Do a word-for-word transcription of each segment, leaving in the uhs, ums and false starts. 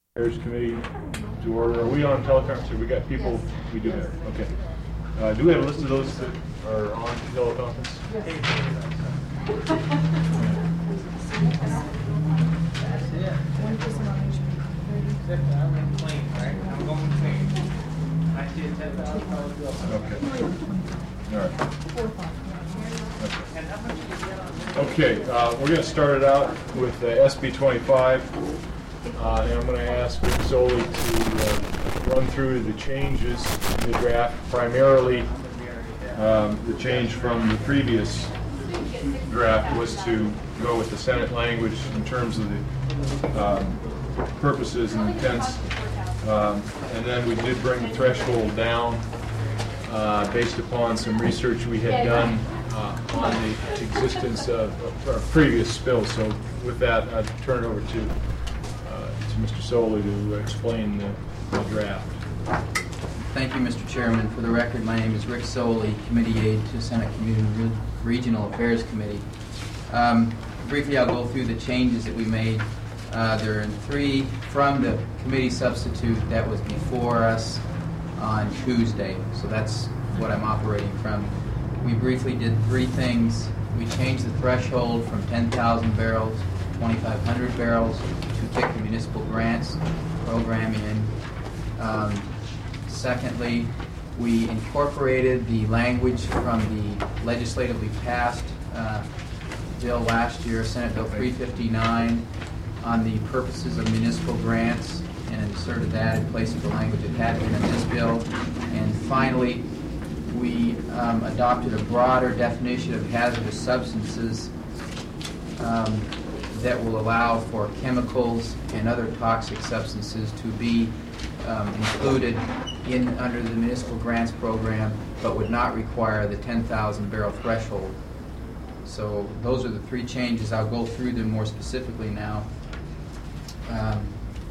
Affairs Committee to order. Are we on teleconference? We got people. We do have. Okay. Uh, do we have a list of those that are on teleconference? Yes. That's it. One person on each. Except that I'm in clean, right? I'm going clean. I see a ten thousand dollar bill. Okay. All right. Four o'clock. And how much did you get on this? Okay. Uh, we're going to start it out with uh, S B twenty-five. Uh, and I'm going to ask Rick Zoli to uh, run through the changes in the draft, primarily um, the change from the previous draft was to go with the Senate language in terms of the um, purposes and intents. Um, and then we did bring the threshold down uh, based upon some research we had done uh, on the existence of, of our previous spill. So with that, I'd turn it over to to Mister Zoli to explain the, the draft. Thank you, Mister Chairman. For the record, my name is Rick Zoli, Committee Aide to Senate Community and Re Regional Affairs Committee. Um, briefly, I'll go through the changes that we made. Uh, there are three from the committee substitute that was before us on Tuesday, so that's what I'm operating from. We briefly did three things. We changed the threshold from ten thousand barrels to twenty-five hundred barrels to kick the municipal grants program in. Um, secondly, we incorporated the language from the legislatively passed uh, bill last year, Senate Bill three fifty-nine, on the purposes of municipal grants, and inserted that in place of the language that had been in this bill. And finally, we um, adopted a broader definition of hazardous substances um, that will allow for chemicals and other toxic substances to be um, included in under the municipal grants program, but would not require the ten thousand barrel threshold. So those are the three changes. I'll go through them more specifically now. Um,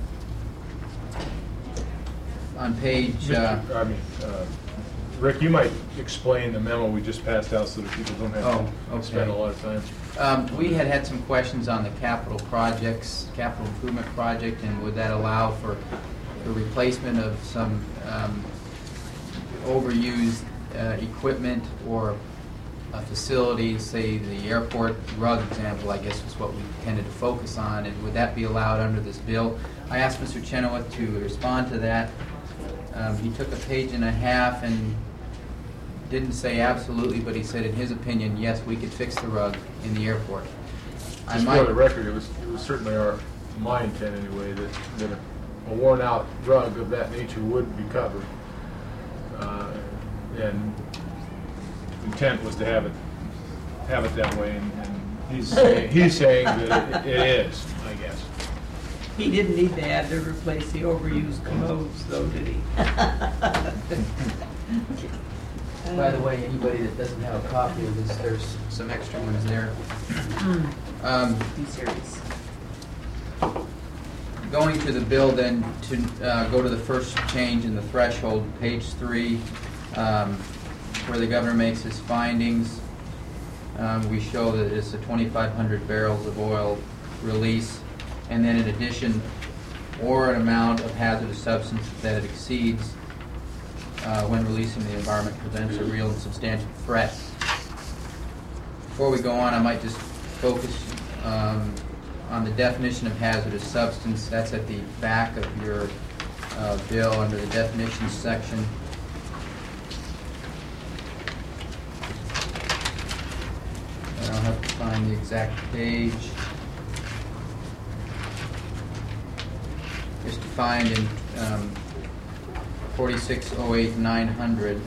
on page... Uh, I mean, uh, Rick, you might explain the memo we just passed out so that people don't have Oh, to okay. spend a lot of time. Um, we had had some questions on the capital projects, capital improvement project, and would that allow for the replacement of some um, overused uh, equipment or a facility, say the airport rug example, I guess was what we tended to focus on, and would that be allowed under this bill? I asked Mister Chenoweth to respond to that. Um, he took a page and a half and didn't say absolutely, but he said in his opinion, yes, we could fix the rug in the airport. I Just might, for the record, it was, it was certainly our, my intent anyway, that, that a worn out rug of that nature would be covered. Uh, and intent was to have it, have it that way, and, and he's, saying, he's saying that it, it is, I guess. He didn't need to add to replace the overused commodes, though, did he? by the way, anybody that doesn't have a copy of this, there's some extra ones there. Um, Be serious. Going to the bill then, to uh, go to the first change in the threshold, page three, um, where the governor makes his findings. Um, we show that it's a twenty-five hundred barrels of oil release, and then in addition, or an amount of hazardous substance that it exceeds uh, when releasing the environment presents a real and substantial threat. Before we go on, I might just focus um, on the definition of hazardous substance. That's at the back of your uh, bill under the definitions section. And I'll have to find the exact page. It's defined in um, forty-six oh eight nine hundred.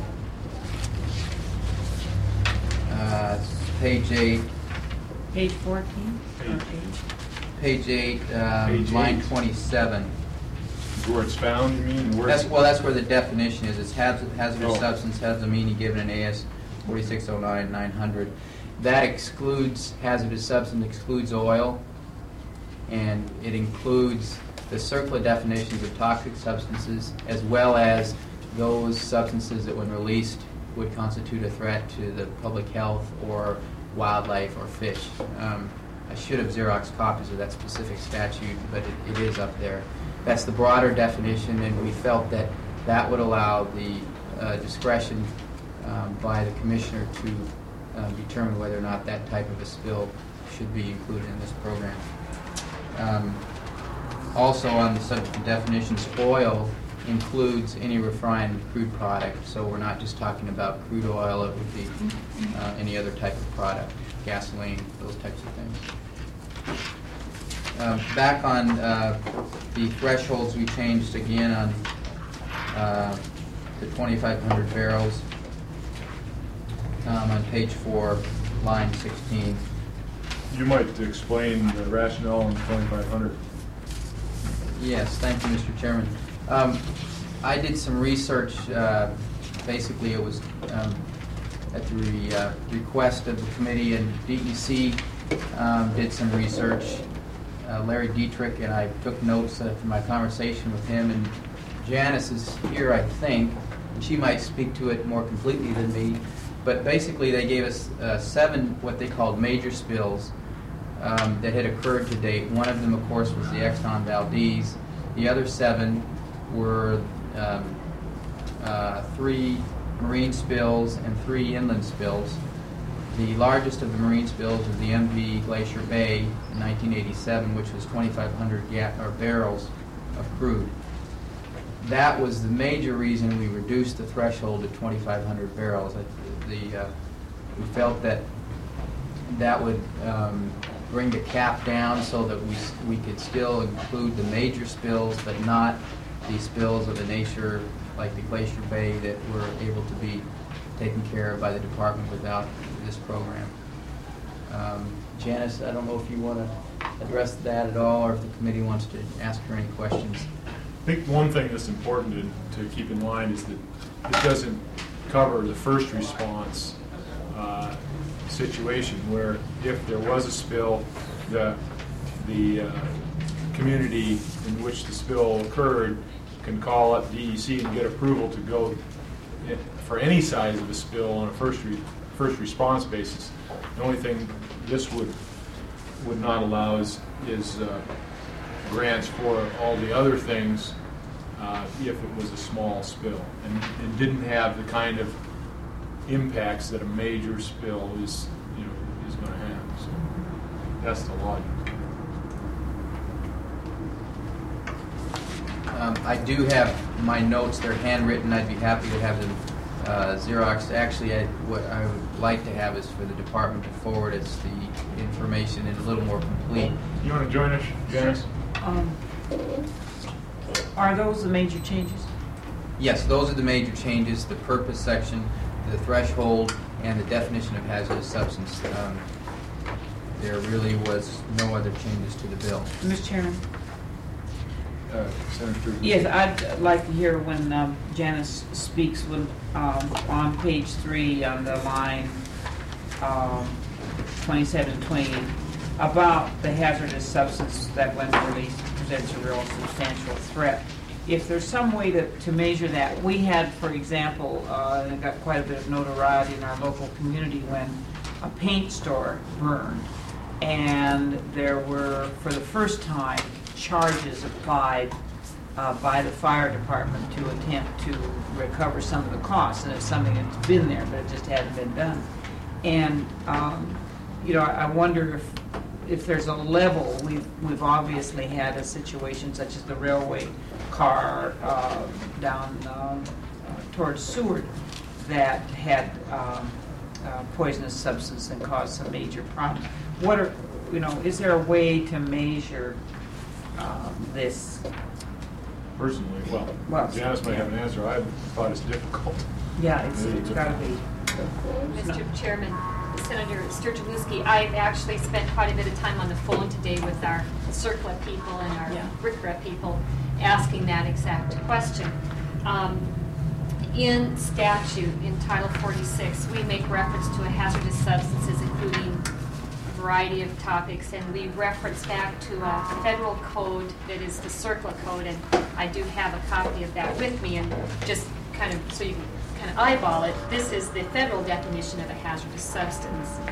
Uh, page eight. Page fourteen? Or Page. Page eight, um, Page line eight. twenty-seven. Where it's found, you mean? Where That's, it's- well, that's where the definition is. It's hazard, hazardous Oh. substance has the meaning given in A S forty-six oh nine nine hundred. That excludes, hazardous substance excludes oil, and it includes the circular definitions of toxic substances, as well as those substances that, when released, would constitute a threat to the public health or wildlife or fish. Um, I should have Xerox copies of that specific statute, but it, it is up there. that's the broader definition, and we felt that that would allow the uh, discretion um, by the commissioner to uh, determine whether or not that type of a spill should be included in this program. Um, also on the subject of definitions, oil includes any refined crude product, so we're not just talking about crude oil, it would be uh, any other type of product, gasoline, those types of things. Uh, back on uh, the thresholds, we changed again on uh, the twenty-five hundred barrels um, on page four, line sixteen. You might explain the rationale on twenty-five hundred. Yes, thank you, Mister Chairman. Um, I did some research. Uh, basically, it was um, at the re, uh, request of the committee, and D E C um, did some research. Uh, Larry Dietrich and I took notes uh, from my conversation with him, and Janice is here, I think, and she might speak to it more completely than me. But basically, they gave us uh, seven what they called major spills um, that had occurred to date. One of them, of course, was the Exxon Valdez. The other seven were um, uh, three marine spills and three inland spills. The largest of the marine spills was the M V Glacier Bay in nineteen eighty-seven, which was twenty-five hundred ga or barrels of crude. That was the major reason we reduced the threshold to twenty-five hundred barrels. The, uh, we felt that that would um, bring the cap down so that we, we could still include the major spills, but not the spills of the nature like the Glacier Bay that were able to be taken care of by the department without this program. Um, Janice, I don't know if you want to address that at all, or if the committee wants to ask her any questions. I think one thing that's important to, to keep in mind is that it doesn't cover the first response uh, situation where if there was a spill, the, the uh, community in which the spill occurred can call up D E C and get approval to go in, for any size of a spill on a first re, first response basis. The only thing this would would not allow is, is uh, grants for all the other things uh, if it was a small spill and, and didn't have the kind of impacts that a major spill is, you know, is going to have. So that's the logic. Um, I do have my notes. They're handwritten. I'd be happy to have them uh, Xerox. Actually, I, what I would like to have is for the department to forward us the information in a little more complete. You want to join us, Janice? Um, are those the major changes? Yes, those are the major changes, the purpose section, the threshold, and the definition of hazardous substance. Um, there really was no other changes to the bill. Mister Chairman? Uh, Senator. Yes, I'd like to hear when um, Janice speaks when, um, on page three on the line um, twenty-seven twenty about the hazardous substance that when released presents a real substantial threat. If there's some way to, to measure that, we had, for example, uh, and it got quite a bit of notoriety in our local community when a paint store burned, and there were, for the first time, charges applied uh, by the fire department to attempt to recover some of the costs, and it's something that's been there, but it just hadn't been done. And um, you know, I wonder if if there's a level. We've we've obviously had a situation such as the railway car uh, down um, uh, towards Seward that had um, uh, poisonous substance and caused some major problems. What are you know? Is there a way to measure Um, this? Personally, well, well Janice might have an answer. I thought it's difficult. Yeah, it's, it's got to be. Mister Chairman, Senator Sturgeluski, I've actually spent quite a bit of time on the phone today with our CERCLA people and our yeah. R C R A people asking that exact question. Um, in statute, in Title forty-six, we make reference to a hazardous substances including variety of topics, and we reference back to a federal code that is the CERCLA code, and I do have a copy of that with me, and just kind of so you can kind of eyeball it, this is the federal definition of a hazardous substance.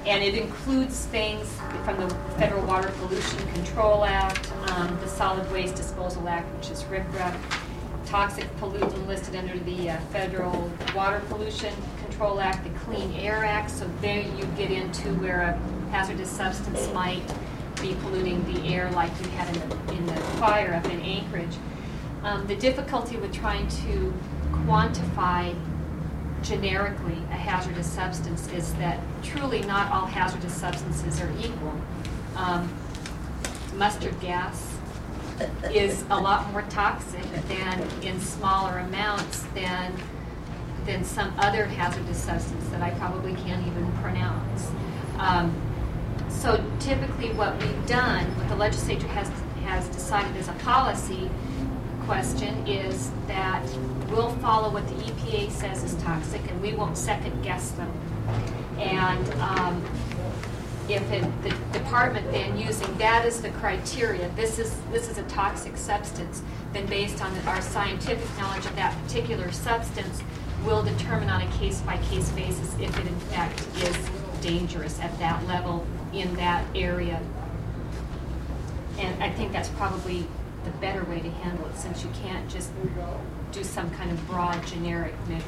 And it includes things from the Federal Water Pollution Control Act, um, the Solid Waste Disposal Act, which is RCRA, toxic pollutant listed under the uh, Federal Water Pollution Control Act, the Clean Air Act. So there you get into where a hazardous substance might be polluting the air, like you had in the, in the fire up in Anchorage. Um, the difficulty with trying to quantify generically a hazardous substance is that truly not all hazardous substances are equal. Um, mustard gas is a lot more toxic than in smaller amounts than than some other hazardous substance that I probably can't even pronounce. Um, so typically what we've done, what the legislature has has decided as a policy question, is that we'll follow what the E P A says is toxic, and we won't second guess them. And um, if it, the department then using that as the criteria, this is this is a toxic substance, then based on our scientific knowledge of that particular substance, we'll determine on a case-by-case basis if it in fact is dangerous at that level in that area. And I think that's probably the better way to handle it, since you can't just do some kind of broad generic measure.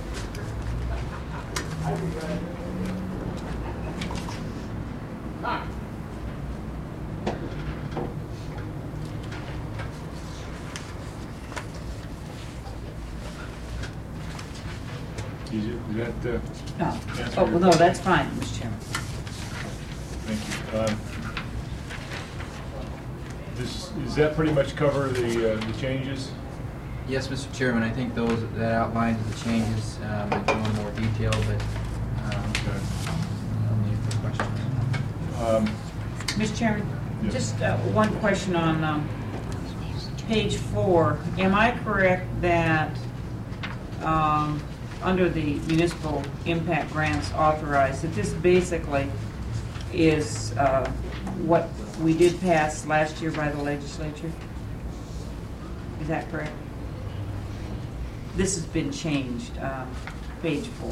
Ah. Is it- is that, uh, No. answer Oh, your well, no, that's fine, Mister Chairman. thank you. Um, This, does that pretty much cover the, uh, the changes? Yes, Mister Chairman, I think those, that outlines the changes, um, I go in more detail, but, um, Okay. no need for questions. Um, Mister Chairman, Yes. just uh, one question on um, page four. Am I correct that um, under the municipal impact grants authorized, that this basically is uh, what we did pass last year by the legislature? Is that correct? This has been changed, uh, page four.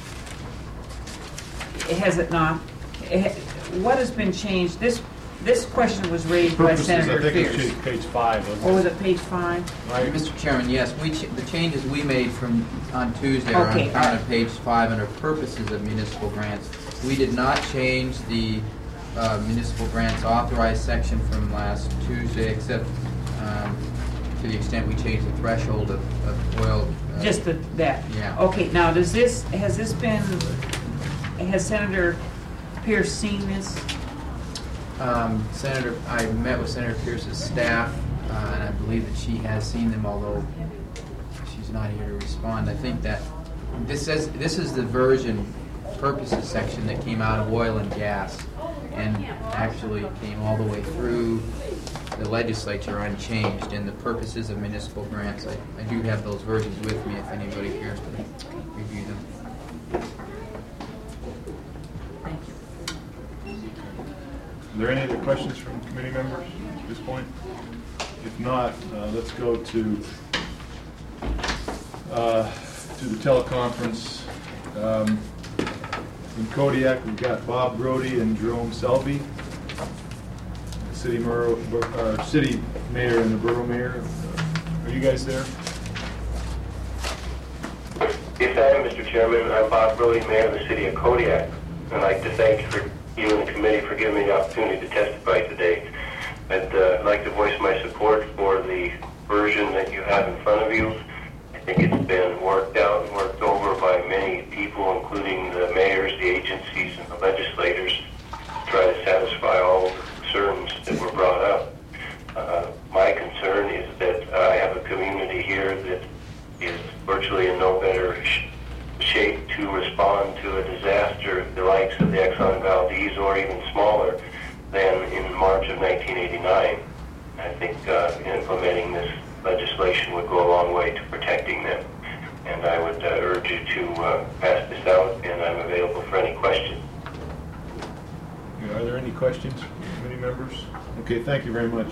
Has it not? It ha- What has been changed? This this question was raised by Purposes, I Senator think it's Pierce. page- page five. wasn't Or it? was it page five? Right. Mister Chairman, yes, we, ch- the changes we made from, on Tuesday are on, Okay, found all on right. page five under purposes of municipal grants. We did not change the uh, municipal grants authorized section from last Tuesday, except um, to the extent we changed the threshold of, of oil. uh, Just the, that? Yeah. Okay, now, does this, has this been, has Senator Pierce seen this? Um, Senator, I met with Senator Pierce's staff, uh, and I believe that she has seen them, although she's not here to respond. I think that this says, this is the version purposes section that came out of oil and gas, and actually came all the way through the legislature unchanged. In the purposes of municipal grants, I, I do have those versions with me if anybody cares to review them. Thank you. Are there any other questions from committee members at this point? If not, uh, let's go to uh, to the teleconference. Um, in Kodiak, we've got Bob Brody and Jerome Selby, the city mayor, uh, city mayor and the borough mayor. Uh, are you guys there? Yes, I am, Mister Chairman. I'm Bob Brody, Mayor of the City of Kodiak. I'd like to thank you, for, you and the committee for giving me the opportunity to testify today. I'd uh, like to voice my support for the version that you have in front of you. I think it's been worked out and worked over by many people, including the mayors, the agencies, and the legislators, to try to satisfy all the concerns that were brought up. Uh, my concern is that I have a community here that is virtually in no better sh shape to respond to a disaster the likes of the Exxon Valdez, or even smaller, than in March of nineteen eighty-nine. I think uh, implementing this legislation would go a long way to protecting them. And I would uh, urge you to uh, pass this out, and I'm available for any questions. Yeah, are there any questions from committee members? Okay, thank you very much.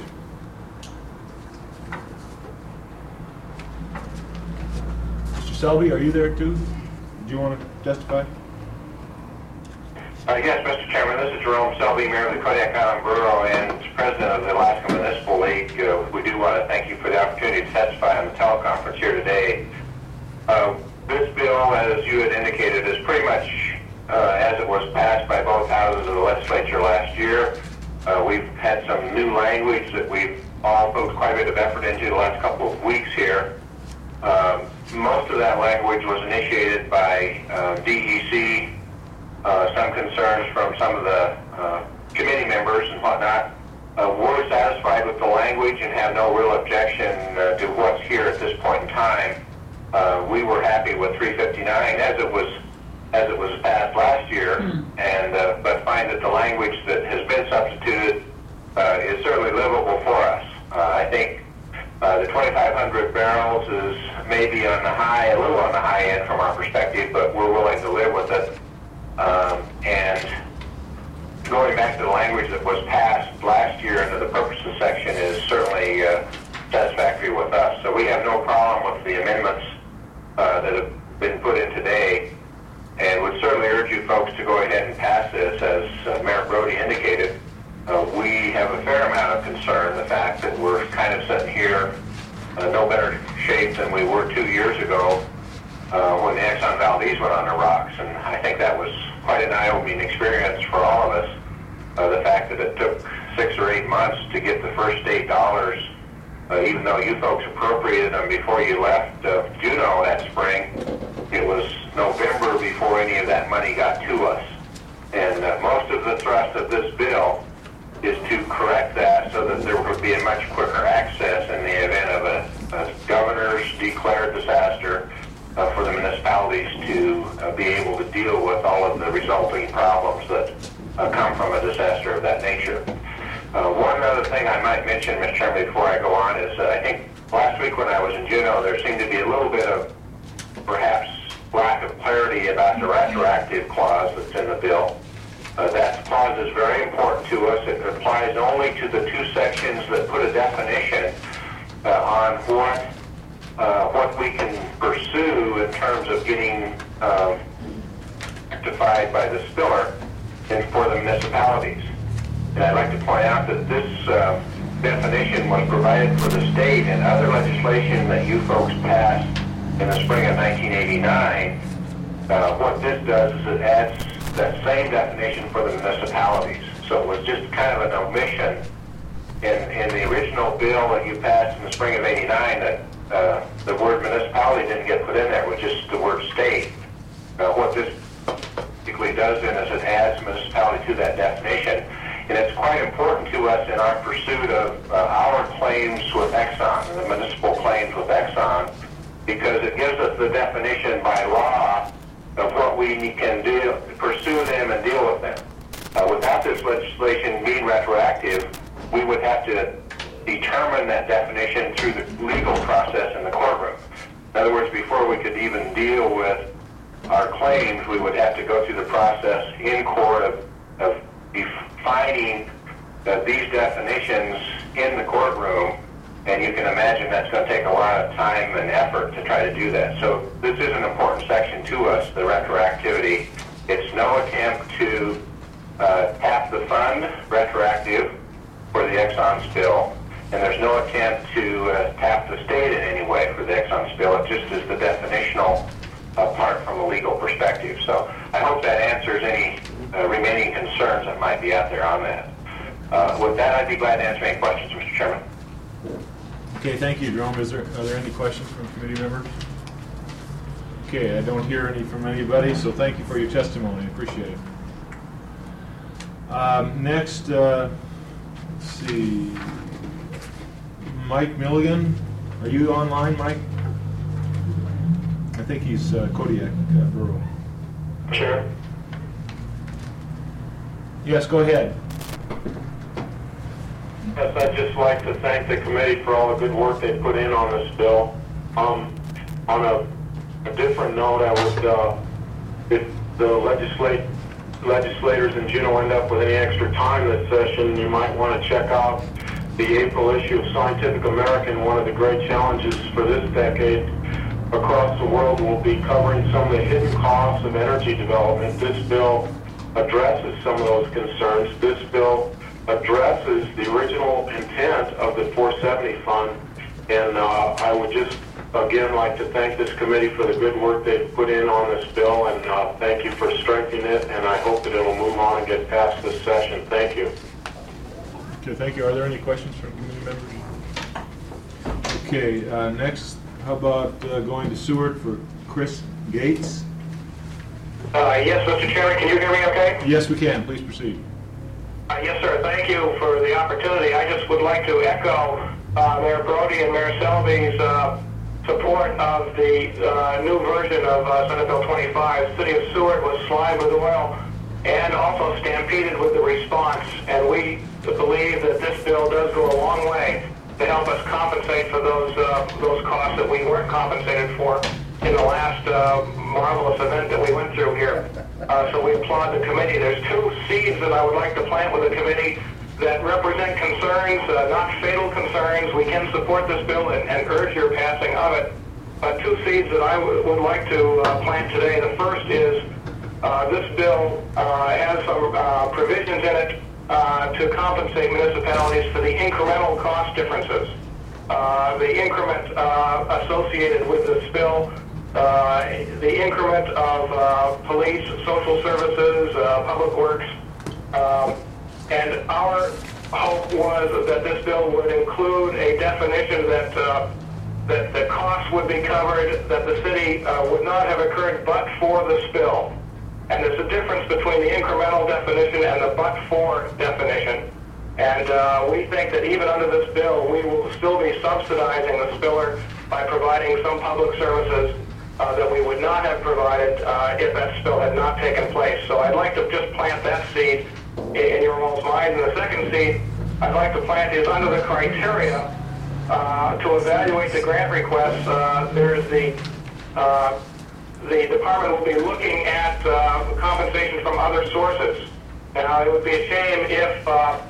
Mister Selby, are you there too? Do you want to testify? Uh, yes, Mister Chairman, this is Jerome Selby, Mayor of the Kodiak Island Borough and President of the Alaska Municipal League. Uh, we do want to thank you for the opportunity to testify on the teleconference here today. Uh, this bill, as you had indicated, is pretty much uh, as it was passed by both houses of the legislature last year. Uh, we've had some new language that we've all put quite a bit of effort into the last couple of weeks here. Um, most of that language was initiated by uh, D E C, uh, some concerns from some of the uh, committee members and whatnot. Uh, we're satisfied with the language and have no real objection uh, to what's here at this point in time. Uh, we were happy with three fifty-nine as it was as it was passed last year, mm. and uh, but find that the language that has been substituted uh, is certainly livable for us. Uh, I think uh, the twenty-five hundred barrels is maybe on the high, a little on the high end from our perspective, but we're willing to live with it. Um, and going back to the language that was passed last year into the purposes section is certainly uh, satisfactory with us. So we have no problem with the amendments uh, that have been put in today, and would certainly urge you folks to go ahead and pass this. As uh, Mayor Brody indicated, uh, we have a fair amount of concern, the fact that we're kind of sitting here uh, no better shape than we were two years ago uh, when the Exxon Valdez went on the rocks, and I think that was quite an eye-opening experience for all of us. Uh, the fact that it took six or eight months to get the first state dollars, uh, even though you folks appropriated them before you left uh, Juneau that spring, it was November before any of that money got to us. And uh, most of the thrust of this bill is to correct that so that there would be a much quicker access in the event of a, a governor's declared disaster uh, for the municipalities to uh, be able to deal with all of the resulting problems that uh, come from a disaster of that nature. Uh, one other thing I might mention, Mister Chairman, before I go on is uh, I think last week when I was in Juneau, there seemed to be a little bit of perhaps lack of clarity about the retroactive clause that's in the bill. Uh, that clause is very important to us. It applies only to the two sections that put a definition uh, on what uh, what we can pursue in terms of getting um, rectified by the spiller and for the municipalities. And I'd like to point out that this uh, definition was provided for the state and other legislation that you folks passed in the spring of nineteen eighty-nine. Uh, what this does is it adds that same definition for the municipalities. So it was just kind of an omission in, in the original bill that you passed in the spring of eighty-nine that uh, the word municipality didn't get put in there, it was just the word state. Uh, what this basically does then is it adds municipality to that definition. And it's quite important to us in our pursuit of uh, our claims with Exxon, the municipal claims with Exxon, because it gives us the definition by law of what we can do, pursue them and deal with them. Uh, without this legislation being retroactive, we would have to determine that definition through the legal process in the courtroom. In other words, before we could even deal with our claims, we would have to go through the process in court of, of defining uh, these definitions in the courtroom. And you can imagine that's going to take a lot of time and effort to try to do that. So this is an important section to us, the retroactivity. It's no attempt to uh, tap the fund retroactive for the Exxon spill, and there's no attempt to uh, tap the state in any way for the Exxon spill. It just is the definitional uh, part from a legal perspective. So I hope that answers any uh, remaining concerns that might be out there on that. Uh, with that, I'd be glad to answer any questions, Mister Chairman. Okay, thank you, Jerome. Is there, are there any questions from committee members? Okay, I don't hear any from anybody, so thank you for your testimony. I appreciate it. Um, next, uh, let's see. Mike Milligan, are you online, Mike? I think he's uh, Kodiak uh, Borough. Sure. Yes, go ahead. Yes, I'd just like to thank the committee for all the good work they put in on this bill. Um, on a, a different note, I would, uh, if the legislate, legislators in Juneau end up with any extra time this session, you might want to check out the April issue of Scientific American. One of the great challenges for this decade across the world will be covering some of the hidden costs of energy development. This bill addresses some of those concerns. This bill addresses the original intent of the four seventy fund, and uh, I would just again like to thank this committee for the good work they've put in on this bill, and uh, thank you for strengthening it, and I hope that it'll move on and get past this session. Thank you. Okay, thank you. Are there any questions from committee members? Okay, uh, next, how about uh, going to Seward for Chris Gates? Uh, yes, Mister Chairman, can you hear me okay? Yes, we can. Please proceed. Uh, yes, sir. Thank you for the opportunity. I just would like to echo uh, Mayor Brody and Mayor Selby's uh, support of the uh, new version of uh, Senate Bill twenty-five. The City of Seward was slimed with oil and also stampeded with the response, and we believe that this bill does go a long way to help us compensate for those uh, those costs that we weren't compensated for in the last uh, marvelous event that we went through here. Uh, so we applaud the committee. There's two seeds that I would like to plant with the committee that represent concerns, uh, not fatal concerns. We can support this bill and, and urge your passing of it. But two seeds that I w would like to uh, plant today. The first is uh, this bill uh, has some uh, provisions in it uh, to compensate municipalities for the incremental cost differences. Uh, the increment uh, associated with this bill, uh, the increment of uh, police, social services, uh, public works, um, and our hope was that this bill would include a definition that uh, that the costs would be covered, that the city uh, would not have occurred but for the spill. And there's a difference between the incremental definition and the but for definition. And uh, we think that even under this bill, we will still be subsidizing the spiller by providing some public services uh, that we would not have provided uh, if that spill had not taken place. So I'd like to just plant that seed in your all's mind. And the second seed I'd like to plant is under the criteria uh, to evaluate the grant requests. Uh, there's the uh, the department will be looking at uh, compensation from other sources. Now, it would be a shame if uh,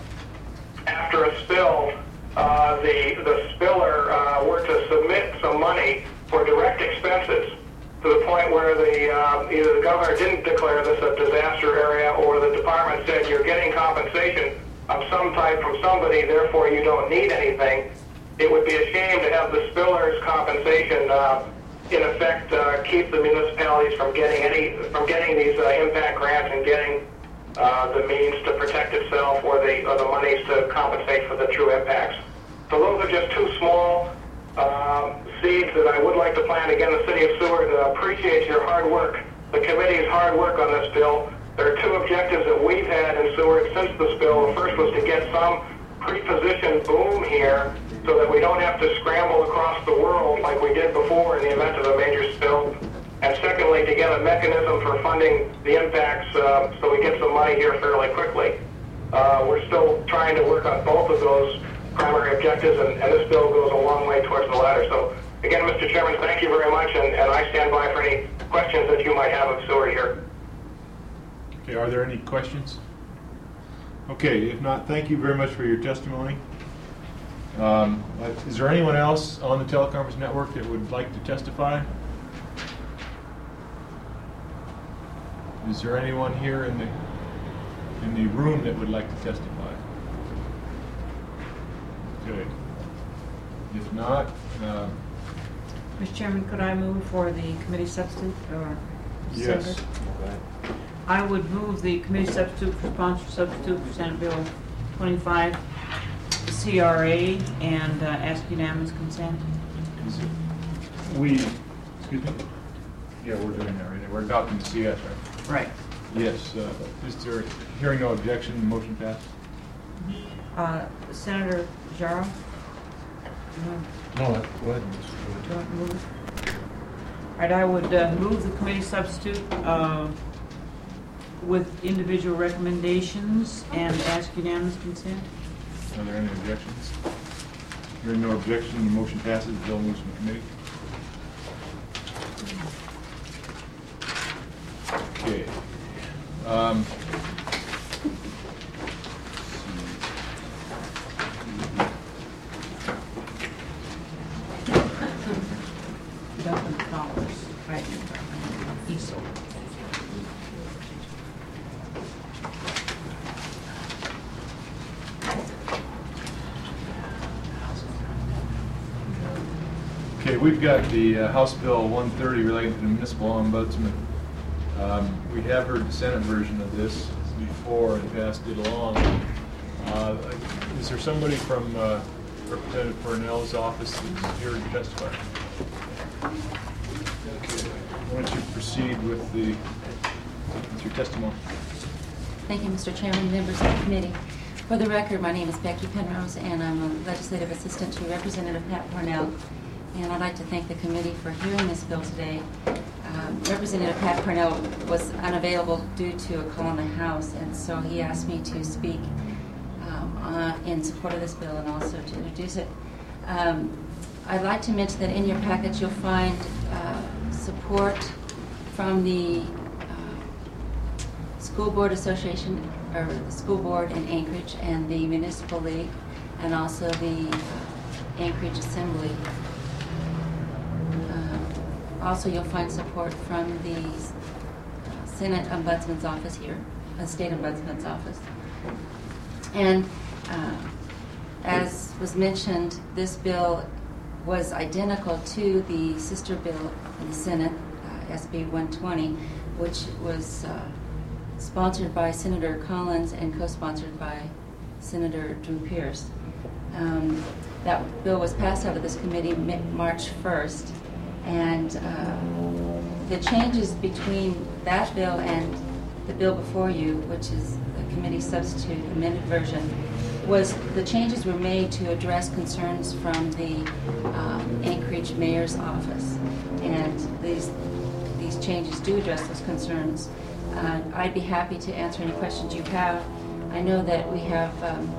after a spill, uh, the the spiller uh, were to submit some money for direct expenses to the point where the uh, either the governor didn't declare this a disaster area, or the department said you're getting compensation of some type from somebody, therefore you don't need anything. It would be a shame to have the spiller's compensation uh, in effect uh, keep the municipalities from getting any from getting these uh, impact grants and getting uh, the means to protect itself, or the or the monies to compensate for the true impacts. So those are just two small um, seeds that I would like to plant. Again, the City of Seward uh, appreciates your hard work, the committee's hard work on this bill. There are two objectives that we've had in Seward since this bill. The first was to get some pre-positioned boom here so that we don't have to scramble across the world like we did before in the event of a major spill. And secondly, to get a mechanism for funding the impacts uh, so we get some money here fairly quickly. Uh, we're still trying to work on both of those primary objectives, and, and this bill goes a long way towards the latter. So again, Mister Chairman, thank you very much, and, and I stand by for any questions that you might have of Seward here. Okay, are there any questions? Okay, if not, thank you very much for your testimony. Um, is there anyone else on the teleconference network that would like to testify? Is there anyone here in the in the room that would like to testify? Okay. If not, uh, Mister Chairman, could I move for the committee substitute? Or yes. Senator? I would move the committee substitute for sponsor substitute for Senate Bill twenty-five, the C R A, and uh, ask unanimous consent. Is it, we, excuse me? Yeah, we're doing that right now. We're adopting the C S, right? Right. Yes. Uh, is there, hearing no objection, the motion passed? Uh, Senator Jarrell? No, go ahead. Do you want to move it? All right, I would uh, move the committee substitute uh, with individual recommendations and ask unanimous consent. Are there any objections? Hearing no objection, the motion passes. The bill moves from committee. Okay. Um, Doesn't follow. Right. Easel. Okay, we've got the uh, House Bill one thirty relating to the municipal ombudsman. Um, we have heard the Senate version of this before and passed it along. Uh, is there somebody from uh, Representative Purnell's office that's here to testify? Okay, why don't you proceed with the with your testimony? Thank you, Mister Chairman, members of the committee. For the record, my name is Becky Penrose, and I'm a legislative assistant to Representative Pat Purnell. And I'd like to thank the committee for hearing this bill today. Um, Representative Pat Purnell was unavailable due to a call in the House, and so he asked me to speak um, uh, in support of this bill and also to introduce it. Um, I'd like to mention that in your package you'll find uh, support from the uh, School Board Association, or the School Board in Anchorage, and the Municipal League, and also the uh, Anchorage Assembly. Also, you'll find support from the uh, Senate Ombudsman's Office here, the State Ombudsman's Office. And uh, as was mentioned, this bill was identical to the sister bill in the Senate, uh, S B one twenty, which was uh, sponsored by Senator Collins and co-sponsored by Senator Drew Pierce. Um, that bill was passed out of this committee March first. And uh, the changes between that bill and the bill before you, which is the committee substitute amended version, was the changes were made to address concerns from the um, Anchorage Mayor's office. And these these changes do address those concerns. Uh, I'd be happy to answer any questions you have. I know that we have um,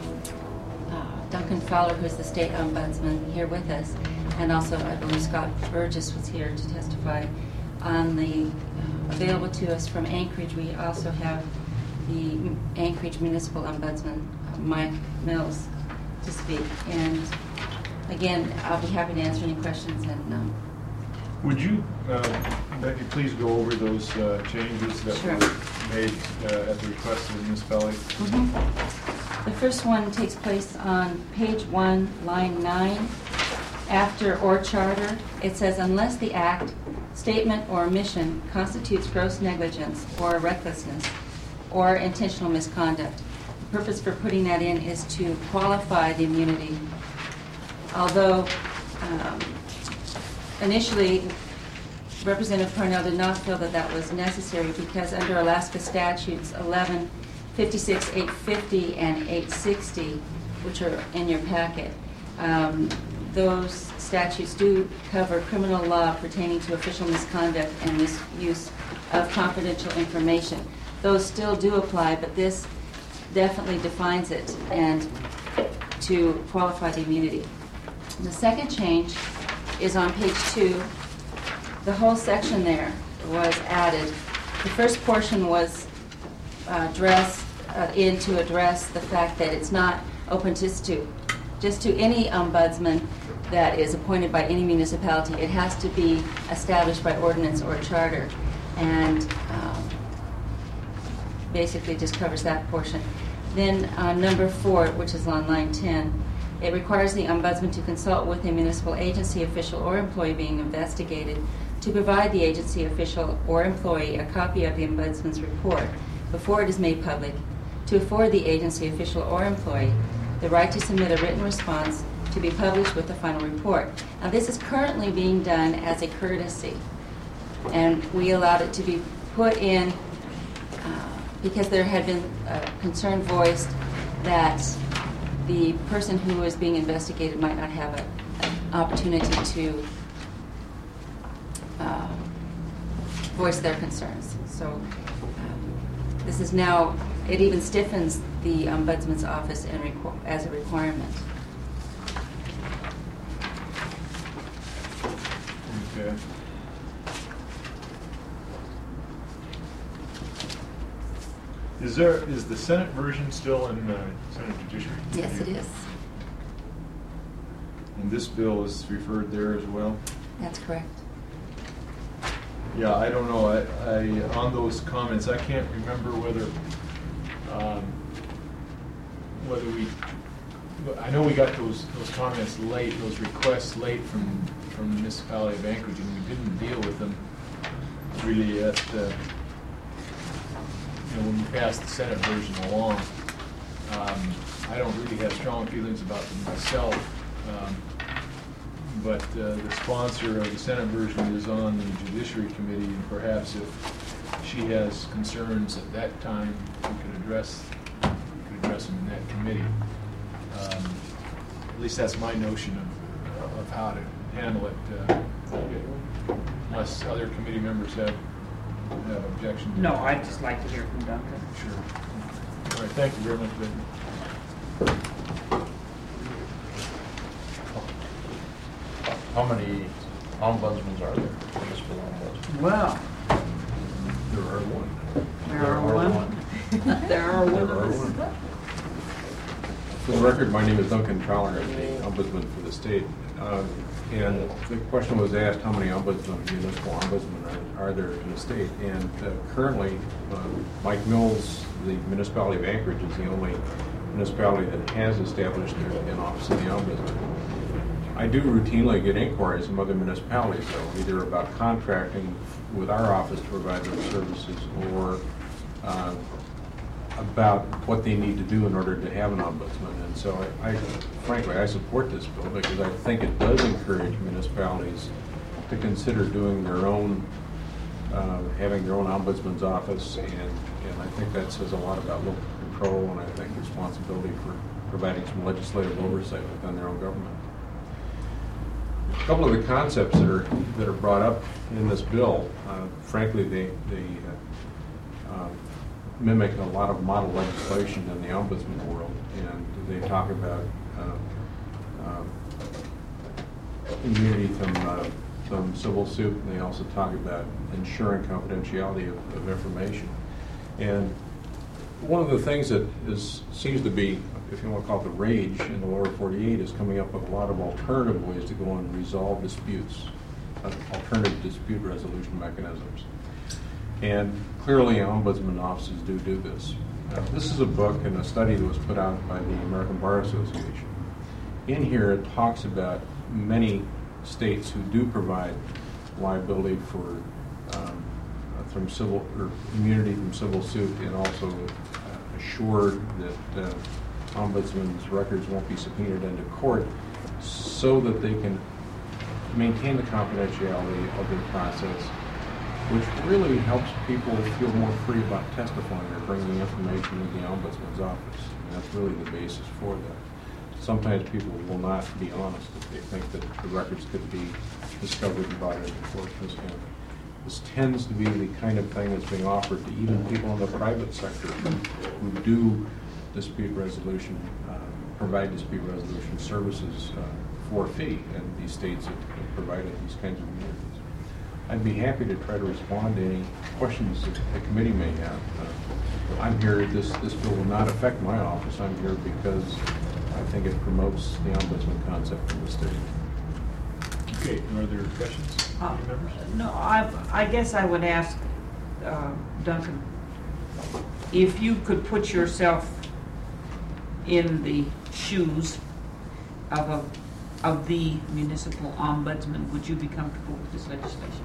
uh, Duncan Fowler, who's the state ombudsman, here with us. And also, I believe Scott Burgess was here to testify on the uh, available to us from Anchorage. We also have the Anchorage Municipal Ombudsman, uh, Mike Mills, to speak. And again, I'll be happy to answer any questions. And um, would you, uh, Becky, please go over those uh, changes that sure. were made uh, at the request of the municipality? Mm-hmm. The first one takes place on page one, line nine. After "or charter," it says, unless the act, statement, or omission constitutes gross negligence or recklessness or intentional misconduct. The purpose for putting that in is to qualify the immunity. Although um, initially Representative Purnell did not feel that that was necessary because under Alaska statutes eleven fifty-six, eight fifty, and eight sixty, which are in your packet, um, those statutes do cover criminal law pertaining to official misconduct and misuse of confidential information. Those still do apply, but this definitely defines it and to qualify the immunity. The second change is on page two. The whole section there was added. The first portion was uh, addressed uh, in to address the fact that it's not open just to just to any ombudsman that is appointed by any municipality. It has to be established by ordinance or charter, and um, basically just covers that portion. Then uh, number four, which is on line ten, it requires the ombudsman to consult with a municipal agency official or employee being investigated to provide the agency official or employee a copy of the ombudsman's report before it is made public, to afford the agency official or employee the right to submit a written response to be published with the final report. Now, this is currently being done as a courtesy, and we allowed it to be put in uh, because there had been a concern voiced that the person who was being investigated might not have a, an opportunity to uh, voice their concerns. So um, this is now, it even stiffens the Ombudsman's office and requ as a requirement. Okay. Is there, is the Senate version still in uh, Senate Judiciary? Yes, it is. And this bill is referred there as well? That's correct. Yeah, I don't know. I, I on those comments, I can't remember whether um, whether we. I know we got those those comments late, those requests late from from the municipality of Anchorage, and we didn't deal with them really at, uh, you know, when we passed the Senate version along. Um, I don't really have strong feelings about them myself, um, but uh, the sponsor of the Senate version is on the Judiciary Committee, and perhaps if she has concerns at that time, we could address, we could address them in that committee. Um, at least that's my notion of, of how to handle it, uh, unless other committee members have, have objections. No, I'd just like to hear from Duncan. Sure. All right, thank you very much, Ben. How many ombudsmen are there? Municipal ombudsmen? Well, There are one. there are one. There are one of us. For the record, my name is Duncan Trauer. I'm the ombudsman for the state. Uh, and the question was asked, how many ombudsmen, municipal ombudsmen are, are there in the state? And uh, currently, uh, Mike Mills, the municipality of Anchorage, is the only municipality that has established an office of the ombudsman. I do routinely get inquiries from other municipalities, though, either about contracting with our office to provide those services, or uh, about what they need to do in order to have an ombudsman. And so I, I frankly, I support this bill because I think it does encourage municipalities to consider doing their own, uh, having their own ombudsman's office, and, and I think that says a lot about local control and I think responsibility for providing some legislative oversight within their own government. A couple of the concepts that are that are brought up in this bill, uh, frankly, they they uh, uh, mimic a lot of model legislation in the ombudsman world, and they talk about uh, uh, immunity from uh, from civil suit, and they also talk about ensuring confidentiality of, of information. And one of the things that is seems to be, if you want to call it the rage in the lower forty-eight, is coming up with a lot of alternative ways to go and resolve disputes, uh, alternative dispute resolution mechanisms. And clearly ombudsman offices do do this. Uh, this is a book and a study that was put out by the American Bar Association. In here it talks about many states who do provide liability for um, from civil or immunity from civil suit, and also uh, assured that uh, ombudsman's records won't be subpoenaed into court, so that they can maintain the confidentiality of their process, which really helps people feel more free about testifying or bringing information to the ombudsman's office. And that's really the basis for that. Sometimes people will not be honest if they think that the records could be discovered and brought into court. This, kind of, this tends to be the kind of thing that's being offered to even people in the private sector who, who do dispute resolution, uh, provide dispute resolution services uh, for a fee, and these states have, have provided these kinds of immunities. I'd be happy to try to respond to any questions that the committee may have. Uh, I'm here, this, this bill will not affect my office. I'm here because I think it promotes the ombudsman concept in the state. Okay, are there questions? Uh, Any members? No, I, I guess I would ask uh, Duncan, if you could put yourself in the shoes of a of the municipal ombudsman, would you be comfortable with this legislation?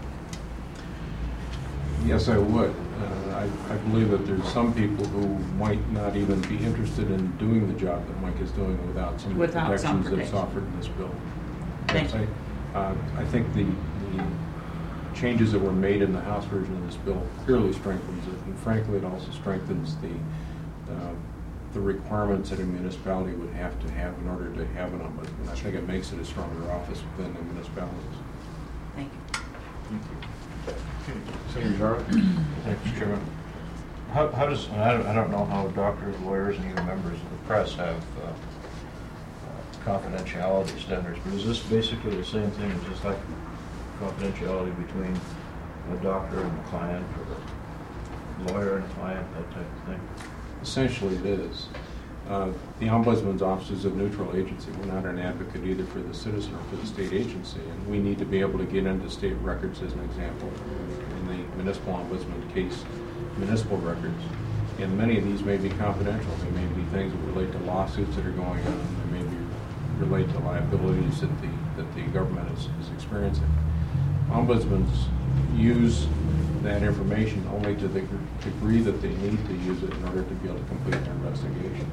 Yes, I would. Uh, I, I believe that there's some people who might not even be interested in doing the job that Mike is doing without some Without protections some that's protection. offered in this bill. Thank Yes, I, uh, I think the, the changes that were made in the House version of this bill clearly strengthens it, and frankly, it also strengthens the uh, the requirements that a municipality would have to have in order to have an ombudsman. I think it makes it a stronger office within the municipalities. Thank you. Thank you. Okay, Senator Jarlett? Thank you, Mister Chairman. How, how does, and I don't, I don't know how doctors, lawyers, and even members of the press have uh, uh, confidentiality standards, but is this basically the same thing as just like confidentiality between a doctor and a client, or a lawyer and a client, that type of thing? Essentially it is. Uh, the Ombudsman's Office is a neutral agency. We're not an advocate either for the citizen or for the state agency, and we need to be able to get into state records, as an example. In the municipal ombudsman case, municipal records, and many of these may be confidential. They may be things that relate to lawsuits that are going on. They may be relate to liabilities that the that the government is, is experiencing. Ombudsmen use that information only to the degree that they need to use it in order to be able to complete their investigation.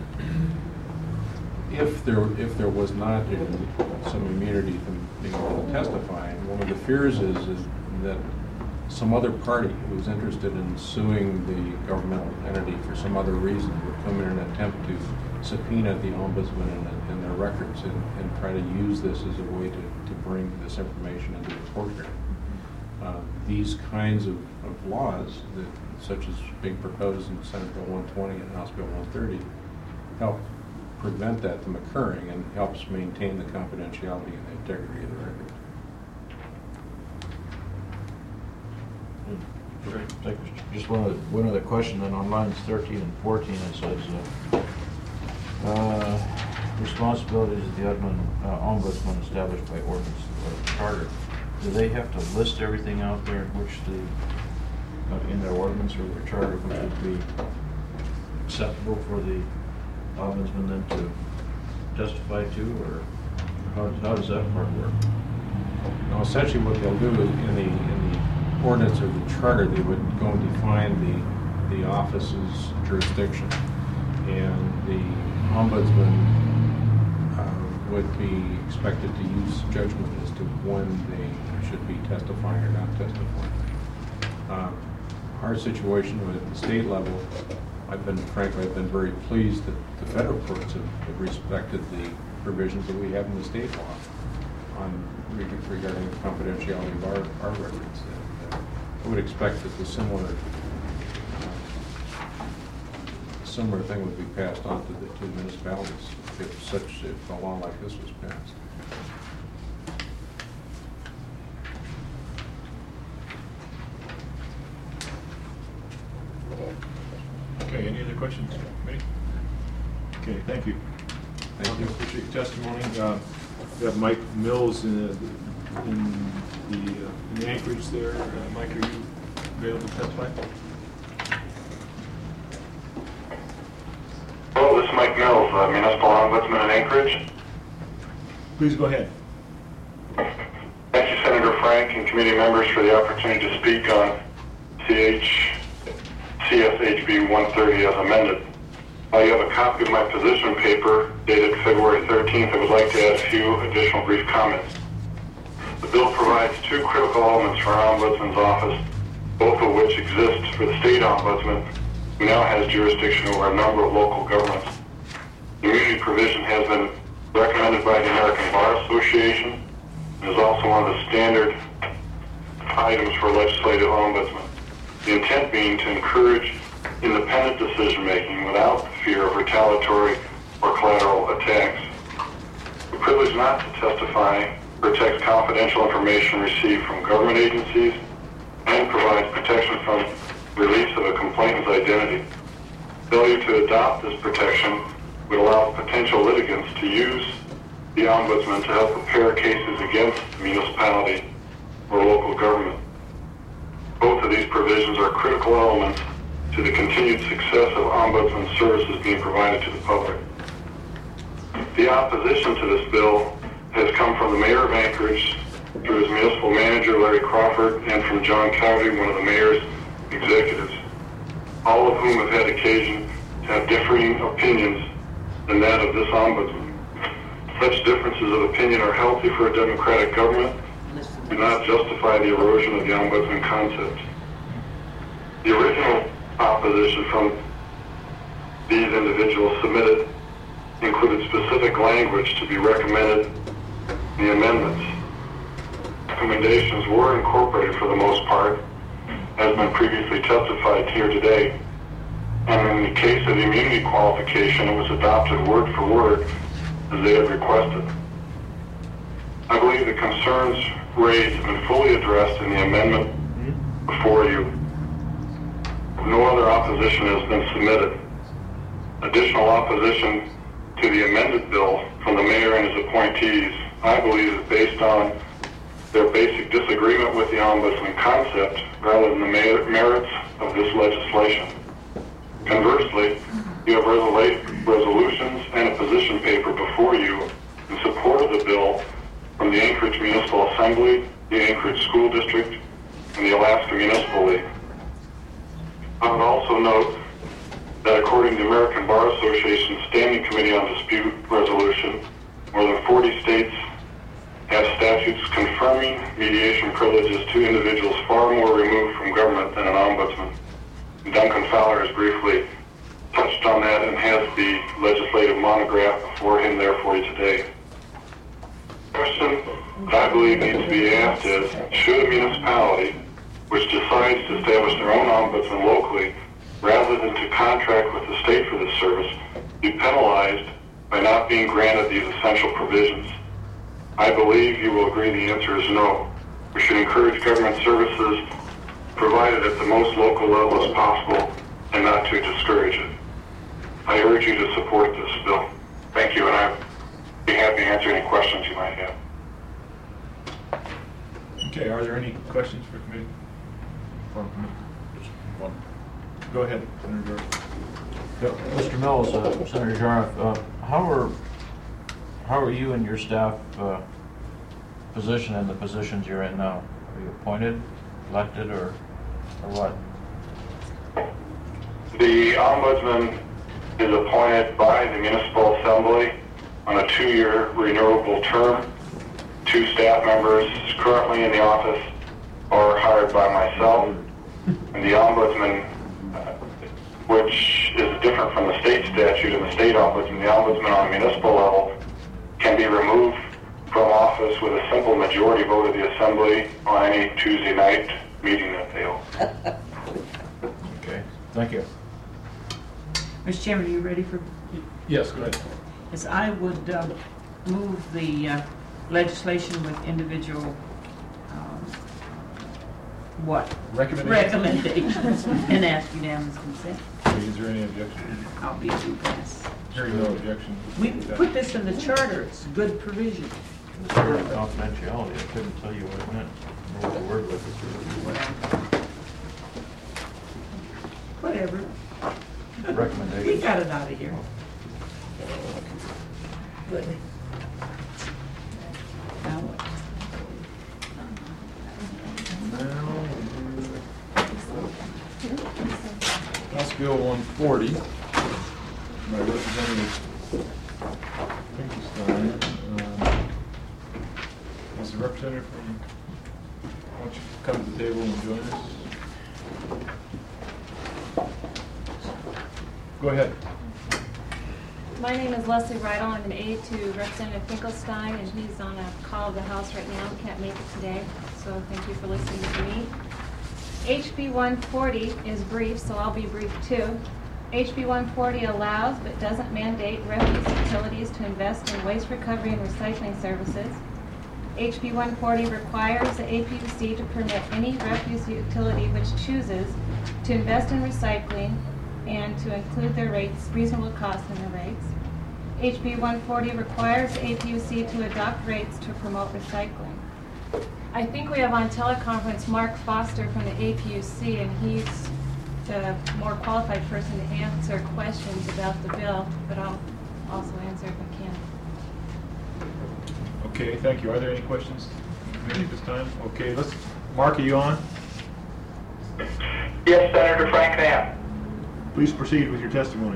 If there, if there was not some immunity from being able to testify, one of the fears is, is that some other party who's interested in suing the governmental entity for some other reason would come in an attempt to subpoena the ombudsman and, and their records and, and try to use this as a way to, to bring this information into the court hearing. Uh, these kinds of, of laws, that, such as being proposed in Senate Bill one twenty and House Bill one thirty, help prevent that from occurring and helps maintain the confidentiality and the integrity of the record. Thank you. Just one other, one other question then on lines thirteen and fourteen. It says uh, uh, responsibilities of the ombudsman, uh, ombudsman established by ordinance or charter. Do they have to list everything out there which the uh, in their ordinance or their charter which would be acceptable for the ombudsman then to testify to, or how, how does that part work? Now, essentially, what they'll do is in the in the ordinance or the charter, they would go and define the the office's jurisdiction, and the ombudsman uh, would be expected to use judgment as to when they should be testifying or not testifying. Uh, our situation at the state level, I've been, frankly, I've been very pleased that the federal courts have, have respected the provisions that we have in the state law on regarding the confidentiality of our, our records. And, uh, I would expect that the similar uh, similar thing would be passed on to the two municipalities if such if a law like this was passed. Okay, any other questions, committee? Okay, thank you. Thank you. Appreciate your testimony. Uh, we have Mike Mills in, the, in the uh, in the Anchorage there. Uh, Mike, are you available to testify? Hello, this is Mike Mills, uh, Municipal Ombudsman in Anchorage. Please go ahead. Thank you, Senator Frank and committee members, for the opportunity to speak on C H C S H B one thirty as amended. Uh, you have a copy of my position paper dated February thirteenth. I would like to add a few additional brief comments. The bill provides two critical elements for our Ombudsman's office, both of which exist for the state Ombudsman, who now has jurisdiction over a number of local governments. The immunity provision has been recommended by the American Bar Association and is also one of the standard items for legislative ombudsman. The intent being to encourage independent decision-making without fear of retaliatory or collateral attacks. The privilege not to testify protects confidential information received from government agencies and provides protection from release of a complainant's identity. Failure to adopt this protection would allow potential litigants to use the Ombudsman to help prepare cases against the municipality or local government. Both of these provisions are critical elements to the continued success of Ombudsman services being provided to the public. The opposition to this bill has come from the Mayor of Anchorage, through his municipal manager, Larry Crawford, and from John Cowdery, one of the mayor's executives, all of whom have had occasion to have differing opinions than that of this Ombudsman. Such differences of opinion are healthy for a democratic government, do not justify the erosion of the Ombudsman concept. The original opposition from these individuals submitted included specific language to be recommended in the amendments. Recommendations were incorporated for the most part, as been previously testified here today, and in the case of the immunity qualification, it was adopted word for word as they had requested. I believe the concerns raised have been fully addressed in the amendment before you. No other opposition has been submitted. Additional opposition to the amended bill from the mayor and his appointees, I believe, is based on their basic disagreement with the Ombudsman concept rather than the mer merits of this legislation. Conversely, you have resolu resolutions and a position paper before you in support of the bill from the Anchorage Municipal Assembly, the Anchorage School District, and the Alaska Municipal League. I would also note that according to the American Bar Association's Standing Committee on Dispute Resolution, more than forty states have statutes confirming mediation privileges to individuals far more removed from government than an ombudsman. Duncan Fowler has briefly touched on that and has the legislative monograph before him there for you today. The question that I believe needs to be asked is, should a municipality which decides to establish their own ombudsman locally, rather than to contract with the state for this service, be penalized by not being granted these essential provisions? I believe you will agree the answer is no. We should encourage government services provided at the most local level as possible and not to discourage it. I urge you to support this bill. Thank you, and I'd be happy to answer any questions you might have. Okay, are there any questions for committee? For committee? Just one. Go ahead, Senator Jarrett. Yeah, Mister Mills, uh, Senator Jarrett, uh, how are how are you and your staff uh, positioned in the positions you're in now? Are you appointed, elected, or or what? The ombudsman is appointed by the Municipal Assembly on a two-year renewable term. Two staff members currently in the office are hired by myself, and the ombudsman, uh, which is different from the state statute and the state ombudsman, the ombudsman on a municipal level can be removed from office with a simple majority vote of the Assembly on any Tuesday night meeting that they hold. Okay, thank you. Mister Chairman, are you ready for? Yes, go ahead. Yes, I would uh, move the uh, legislation with individual, um, what? Recommendations? Recommendations, and ask unanimous consent. Is there any objection? I'll be a do pass. Hearing no objection. We put this in the charter, it's good provision. It's word of confidentiality. I couldn't tell you what it meant, or what the word was. Whatever. We Recommendations. got it out of here. Good. Now what? House Bill one forty, by Representative Finkelstein. Uh, Is the representative from, why don't you come to the table and join us? Go ahead. My name is Leslie Rydell. I'm an aide to Representative Finkelstein, and he's on a call of the House right now. Can't make it today, so thank you for listening to me. H B one forty is brief, so I'll be brief too. H B one forty allows but doesn't mandate refuse utilities to invest in waste recovery and recycling services. H B one forty requires the A P U C to permit any refuse utility which chooses to invest in recycling and to include their rates, reasonable costs in their rates. H B one forty requires the A P U C to adopt rates to promote recycling. I think we have on teleconference Mark Foster from the A P U C, and he's the more qualified person to answer questions about the bill, but I'll also answer if I can. Okay, thank you. Are there any questions maybe at this time? Okay, let's, Mark, are you on? Yes, Senator Frank Knapp. Please proceed with your testimony.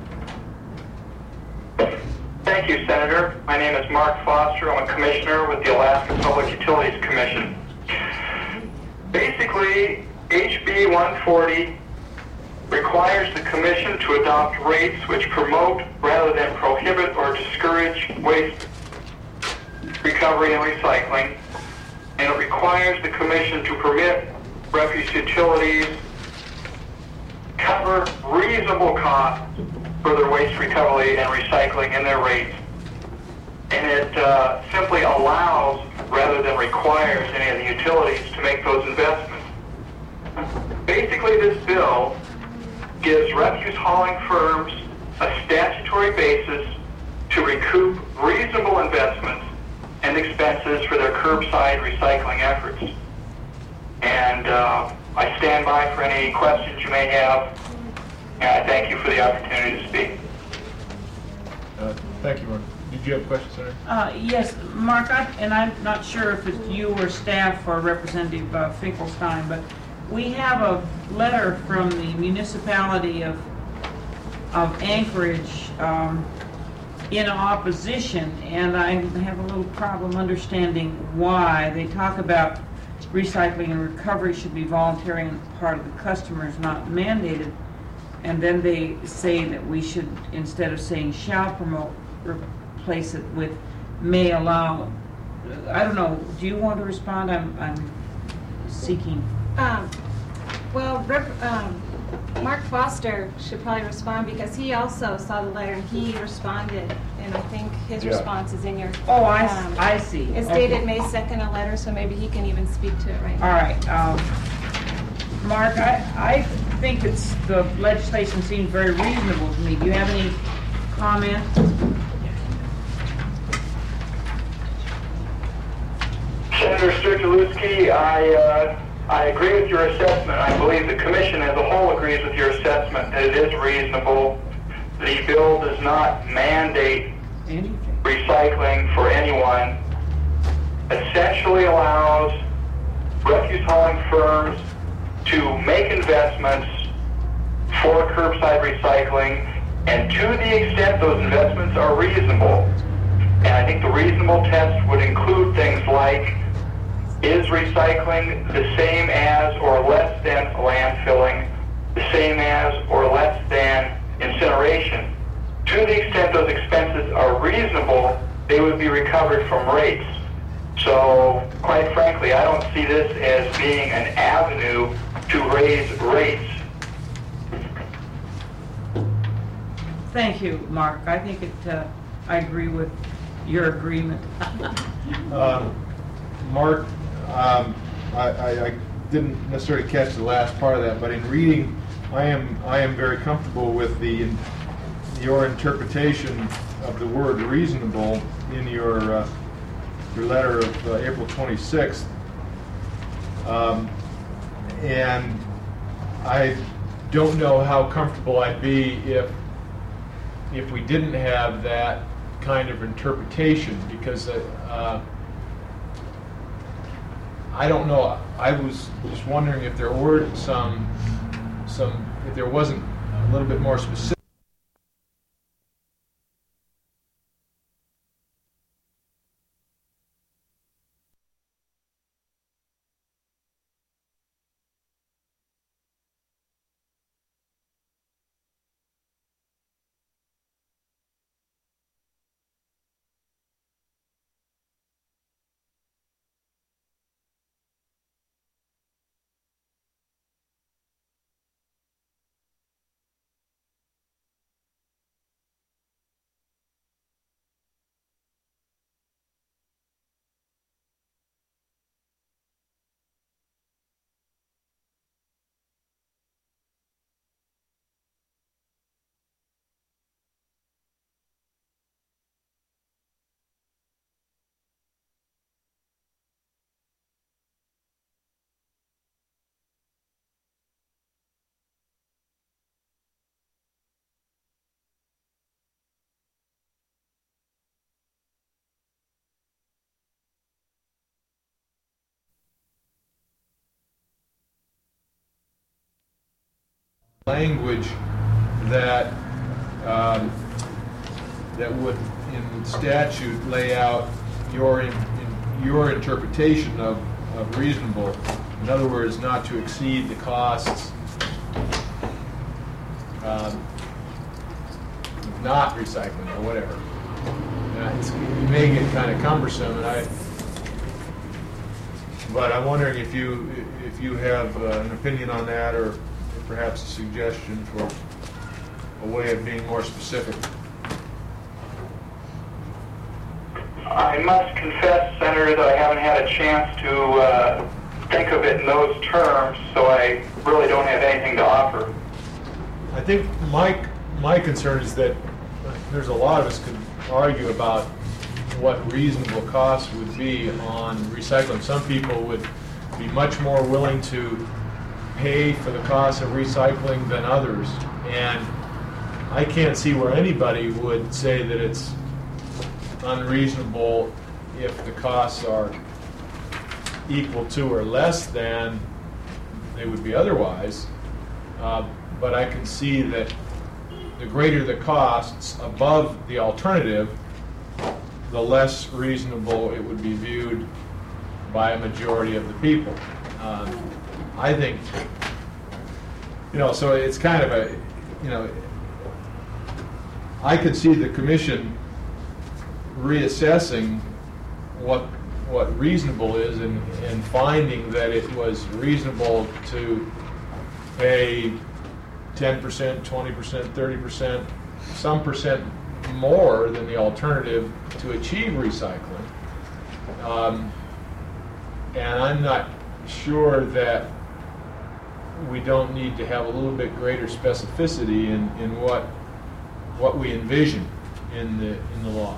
Thank you, Senator. My name is Mark Foster. I'm a commissioner with the Alaska Public Utilities Commission. Basically, H B one forty requires the commission to adopt rates which promote rather than prohibit or discourage waste recovery and recycling, and it requires the commission to permit refuse utilities cover reasonable costs for their waste recovery and recycling in their rates. And it uh, simply allows, rather than requires, any of the utilities to make those investments. Basically, this bill gives refuse hauling firms a statutory basis to recoup reasonable investments and expenses for their curbside recycling efforts. And uh, I stand by for any questions you may have, and I thank you for the opportunity to speak. Uh, thank you, Mark. Did did you have a question, Senator? Uh, yes, Mark, I, and I'm not sure if it's you or staff or Representative uh, Finkelstein, but we have a letter from the municipality of of Anchorage um, in opposition, and I have a little problem understanding why. They talk about recycling and recovery should be voluntary on the part of the customers, not mandated. And then they say that we should, instead of saying shall promote, replace it with may allow. I don't know. Do you want to respond? I'm, I'm seeking. Um, well, Rep, um, Mark Foster should probably respond because he also saw the letter and he responded, and I think his Yeah. response is in your. Oh, I, um, I see. It's Okay. dated May second, a letter, so maybe he can even speak to it right All now. right. Um, Mark, I, I think it's, the legislation seems very reasonable to me. Do you have any comment? Senator Sterczewski, I, uh, I agree with your assessment. I believe the commission as a whole agrees with your assessment that it is reasonable. The bill does not mandate Anything? recycling for anyone. Essentially allows refuse hauling firms to make investments for curbside recycling, and to the extent those investments are reasonable. And I think the reasonable test would include things like, is recycling the same as or less than landfilling, the same as or less than incineration? To the extent those expenses are reasonable, they would be recovered from rates. So, quite frankly, I don't see this as being an avenue to raise rates. Thank you, Mark. I think it, uh, I agree with your agreement. Um, Mark, um, I, I, I didn't necessarily catch the last part of that, but in reading, I am I am very comfortable with the your interpretation of the word reasonable in your uh, your letter of uh, April twenty-sixth, um, and I don't know how comfortable I'd be if if we didn't have that kind of interpretation, because uh, uh, I don't know. I was just wondering if there were some some if there wasn't a little bit more specific. Language that um, that would in statute lay out your in, in your interpretation of, of reasonable. In other words, not to exceed the costs um, of not recycling or whatever. Uh, it's, it may get kind of cumbersome, and I. But I'm wondering if you if you have uh, an opinion on that, or perhaps a suggestion for a way of being more specific. I must confess, Senator, that I haven't had a chance to uh, think of it in those terms, so I really don't have anything to offer. I think my, my concern is that there's a lot of us could argue about what reasonable costs would be on recycling. Some people would be much more willing to pay for the cost of recycling than others, and I can't see where anybody would say that it's unreasonable if the costs are equal to or less than they would be otherwise. Uh, but I can see that the greater the costs above the alternative, the less reasonable it would be viewed by a majority of the people. Um, I think, you know, so it's kind of a, you know, I could see the commission reassessing what what reasonable is and, and finding that it was reasonable to pay ten percent, twenty percent, thirty percent, some percent more than the alternative to achieve recycling. Um, and I'm not sure that we don't need to have a little bit greater specificity in, in what what we envision in the in the law.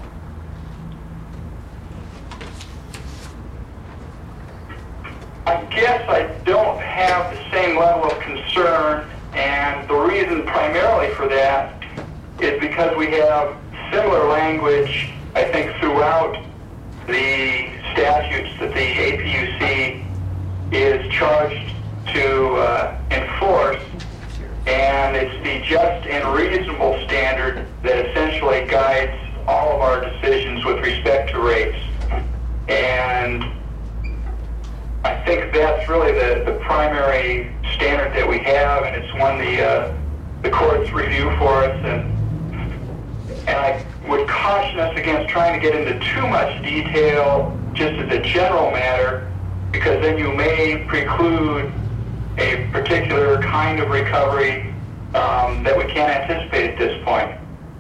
I guess I don't have the same level of concern, and the reason primarily for that is because we have similar language, I think, throughout the statutes that the A P U C is charged to uh, enforce, and it's the just and reasonable standard that essentially guides all of our decisions with respect to rates. And I think that's really the, the primary standard that we have, and it's one the uh, the courts review for us. And and I would caution us against trying to get into too much detail just as a general matter, because then you may preclude a particular kind of recovery um, that we can't anticipate at this point.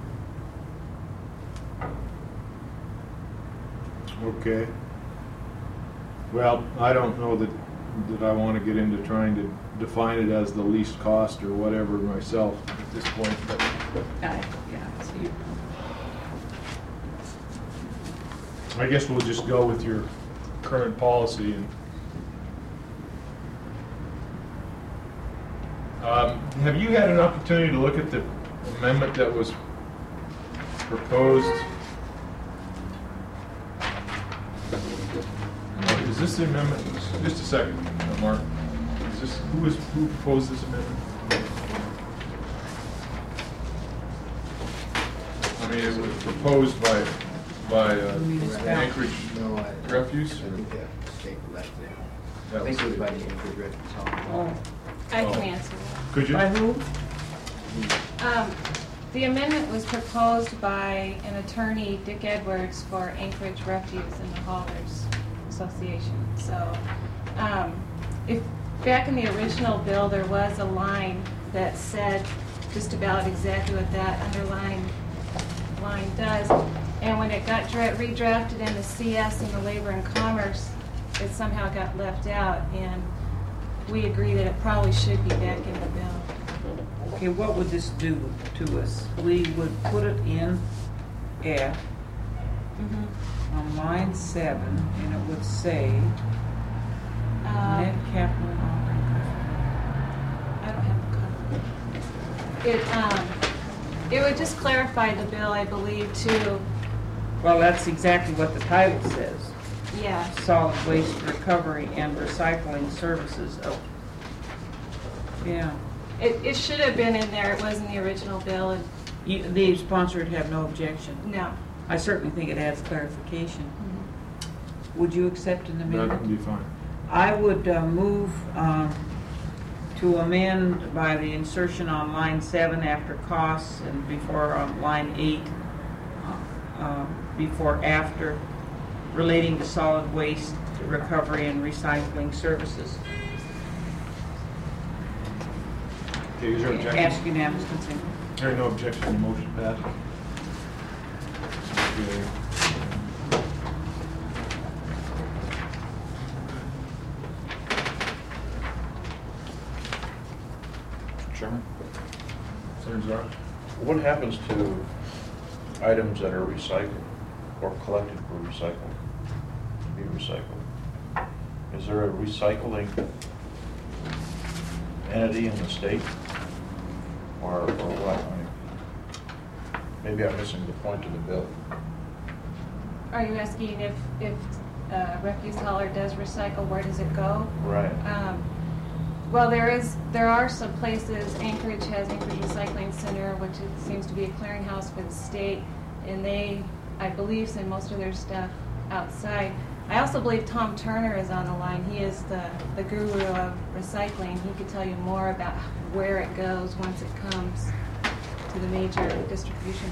Okay. Well, I don't know that that I want to get into trying to define it as the least cost or whatever myself at this point. But I, yeah, I see. I guess we'll just go with your current policy. And um, have you had an opportunity to look at the amendment that was proposed? Is this the amendment? Just a second, uh, Mark. Is this who was who proposed this amendment? I mean, it was proposed by by uh, Anchorage No, I- Refuse. I think that mistake left there. That I think it was was- by the Anchorage Refuse. Oh, I can Oh. answer that. Could you? by who? Um, The amendment was proposed by an attorney, Dick Edwards, for Anchorage Refuse and the Haulers Association. So, um, if, back in the original bill, there was a line that said just about exactly what that underlined line does. And when it got dra- redrafted in the C S and the Labor and Commerce, it somehow got left out, and we agree that it probably should be back in the bill. Okay, what would this do to us? We would put it in F Mm-hmm. on line seven, and it would say Um, net capital operating I don't have a copy. It, um, it would just clarify the bill, I believe, to, cost. Well, that's exactly what the title says. yeah, Solid waste recovery and recycling services. Oh, yeah. it, it should have been in there, it was in the original bill, and You, the sponsor would have no objection. no. I certainly think it adds clarification. Mhm. Would you accept an That amendment? would be fine. I would uh, move um, to amend by the insertion on line seven after costs and before on line eight, uh, uh, before after, relating to solid waste recovery and recycling services. Okay, is there objection? Ask unanimous consent. Hearing no objection, the motion passes. Okay. Chairman, Senator Zarr? what happens to items that are recycled or collected for recycling, to be recycled? Is there a recycling entity in the state? Or, or what? I mean, maybe I'm missing the point of the bill. Are you asking if, if uh, refuse hauler does recycle, where does it go? Right. Um, well, there is, there are some places. Anchorage has Anchorage Recycling Center, which it seems to be a clearinghouse for the state, and they, I believe, send most of their stuff outside. I also believe Tom Turner is on the line. He is the, the guru of recycling. He could tell you more about where it goes once it comes to the major distribution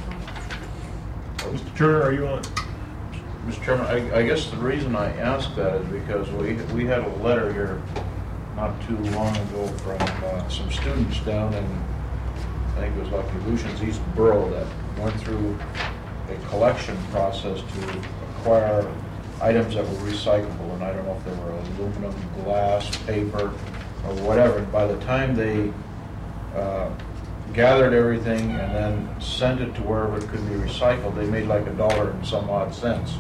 points. Mister Turner, are you on? Mister Chairman, I, I guess the reason I asked that is because we, we had a letter here not too long ago from uh, some students down in, I think it was like Aleutians East Borough, that went through a collection process to acquire items that were recyclable, and I don't know if they were aluminum, glass, paper, or whatever. And by the time they uh, gathered everything and then sent it to wherever it could be recycled, they made like a dollar and some odd cents.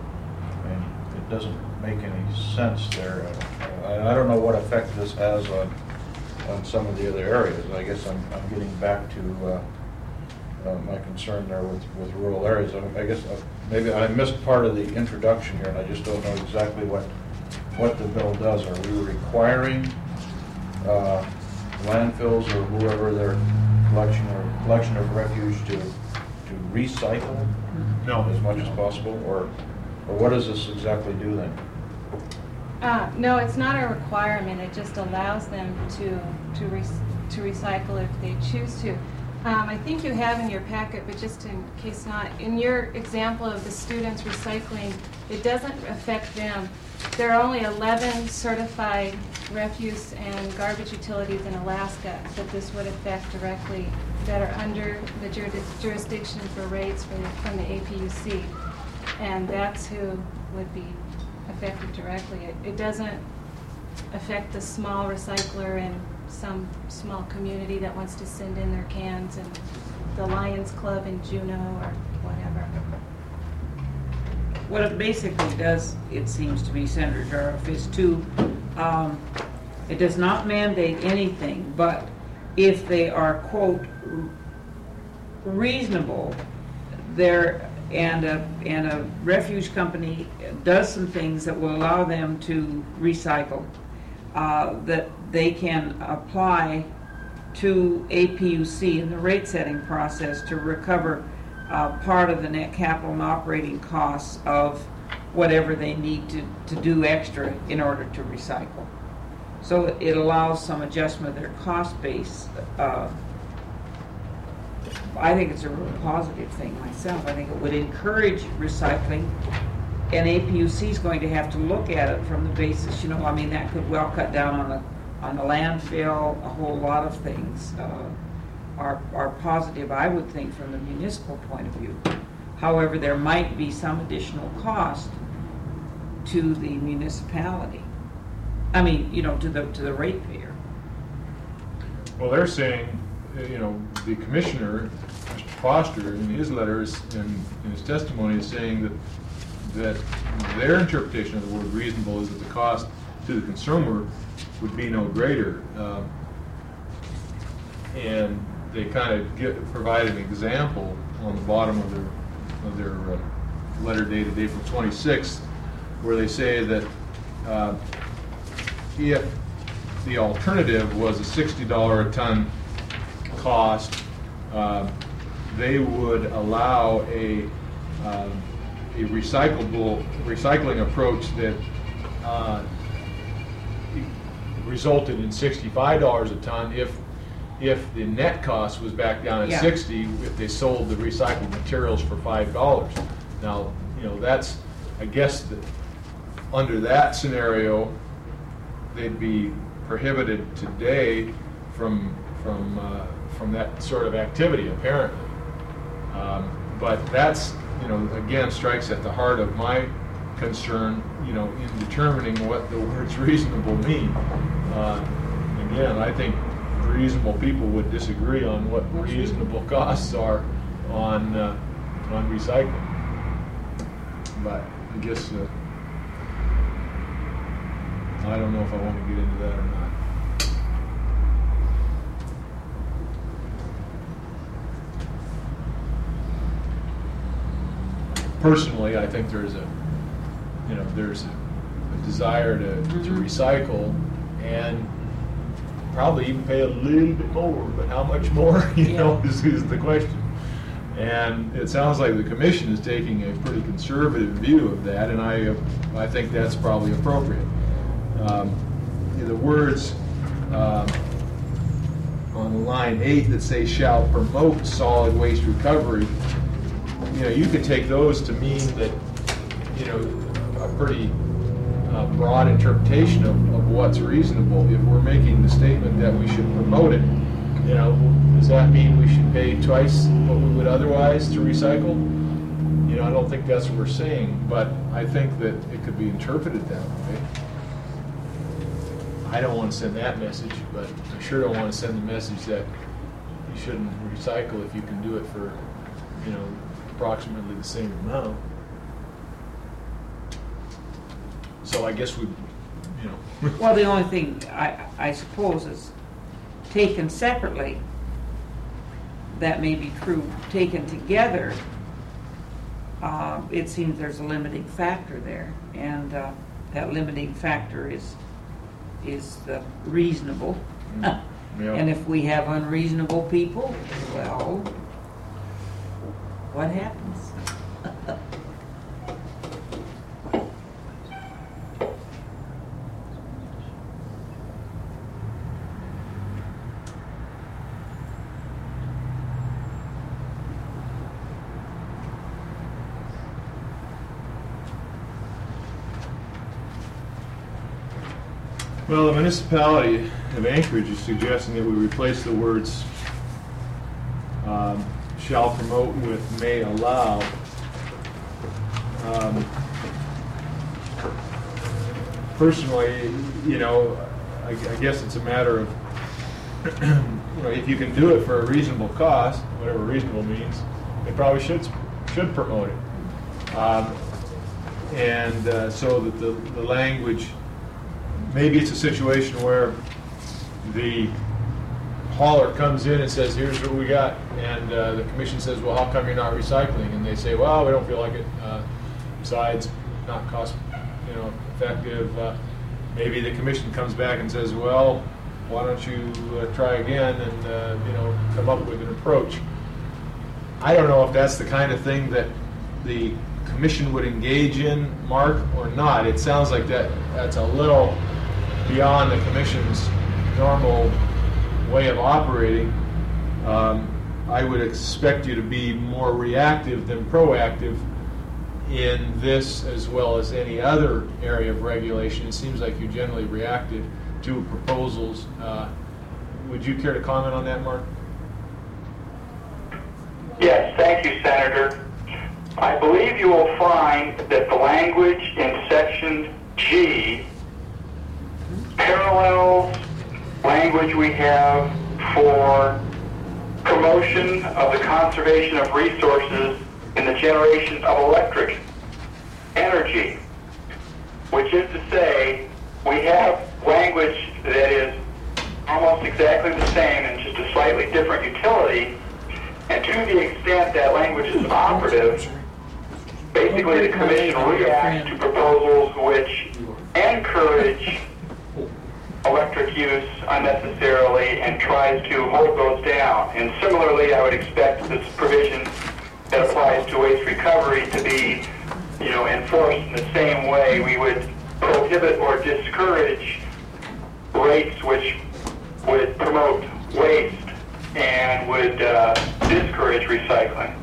And it doesn't make any sense there. Uh, I don't know what effect this has on on some of the other areas. I guess I'm, I'm getting back to uh, uh, my concern there with, with rural areas. I, I guess uh, maybe I missed part of the introduction here, and I just don't know exactly what what the bill does. Are we requiring uh, landfills or whoever their collection or collection of refuge to to recycle No. as much as possible, or or what does this exactly do then? Uh, no, it's not a requirement. It just allows them to to re to recycle if they choose to. Um, I think you have in your packet, but just in case not, in your example of the students recycling, it doesn't affect them. There are only eleven certified refuse and garbage utilities in Alaska that this would affect directly, that are under the juris jurisdiction for rates from the, from the A P U C, and that's who would be affected directly. It, it doesn't affect the small recycler in some small community that wants to send in their cans, and the Lions Club in Juneau or whatever. What it basically does, it seems to me, Senator Jarrett, is to, um, it does not mandate anything, but if they are, quote, reasonable, there and a, and a refuge company does some things that will allow them to recycle, uh, that they can apply to A P U C in the rate setting process to recover uh, part of the net capital and operating costs of whatever they need to, to do extra in order to recycle. So it allows some adjustment of their cost base. Uh, I think it's a real positive thing myself. I think it would encourage recycling, and A P U C is going to have to look at it from the basis, you know, I mean, that could well cut down on the on the landfill. A whole lot of things uh, are are positive, I would think, from the municipal point of view. However, there might be some additional cost to the municipality. I mean, you know, to the to the ratepayer. Well, they're saying, you know, the commissioner, Mister Foster, in his letters and in his testimony is saying that that their interpretation of the word reasonable is that the cost to the consumer would be no greater. Um, and they kind of get, provide an example on the bottom of their, of their uh, letter dated April twenty-sixth, where they say that uh, if the alternative was a sixty dollars a ton cost, uh, they would allow a, uh, a recyclable recycling approach that uh, resulted in sixty-five dollars a ton if if the net cost was back down at Yeah. sixty if they sold the recycled materials for five dollars. Now, you know, that's, I guess, that under that scenario, they'd be prohibited today from from uh, from that sort of activity, apparently. Um, but that's, you know, again, strikes at the heart of my concern, you know, in determining what the words reasonable mean. Uh, again, I think reasonable people would disagree on what reasonable costs are on uh, on recycling. But I guess uh, I don't know if I want to get into that or not. personally, I think there's a, you know, there's a, a desire to, to recycle and probably even pay a little bit more, but how much more, you Yeah. know, is, is the question. And it sounds like the commission is taking a pretty conservative view of that, and I, uh, I think that's probably appropriate. Um, the words um, on line eight that say shall promote solid waste recovery, you know, you could take those to mean that, you know, a pretty uh, broad interpretation of, of what's reasonable. If we're making the statement that we should promote it, you know, does that mean we should pay twice what we would otherwise to recycle? You know, I don't think that's what we're saying, but I think that it could be interpreted that way. I don't want to send that message, but I sure don't want to send the message that you shouldn't recycle if you can do it for, you know, approximately the same amount. So I guess we, you know. Well, the only thing I, I suppose is taken separately, that may be true. Taken together, uh, it seems there's a limiting factor there, and uh, that limiting factor is is the reasonable. Mm. Yeah. And if we have unreasonable people, well, what happens? Well, the municipality of Anchorage is suggesting that we replace the words um, shall promote with may allow. Um, personally, you know, I, I guess it's a matter of, you know, if you can do it for a reasonable cost, whatever reasonable means, they probably should should promote it. Um, and uh, so that the, the language, maybe it's a situation where the hauler comes in and says, here's what we got, and uh, the commission says, well, how come you're not recycling? And they say, well, we don't feel like it. Uh, besides, not cost, you know, effective. Uh, maybe the commission comes back and says, well, why don't you uh, try again and uh, you know, come up with an approach. I don't know if that's the kind of thing that the commission would engage in, Mark, or not. It sounds like that that's a little beyond the commission's normal way of operating. Um, I would expect you to be more reactive than proactive in this as well as any other area of regulation. It seems like you're generally reactive to proposals. Uh, would you care to comment on that, Mark? Yes, thank you, Senator. I believe you will find that the language in section G parallels language we have for promotion of the conservation of resources in the generation of electric energy, which is to say, we have language that is almost exactly the same and just a slightly different utility, and to the extent that language is operative, basically the commission reacts to proposals which encourage electric use unnecessarily and tries to hold those down. And similarly, I would expect this provision that applies to waste recovery to be, you know, enforced in the same way. We would prohibit or discourage rates which would promote waste and would uh, discourage recycling.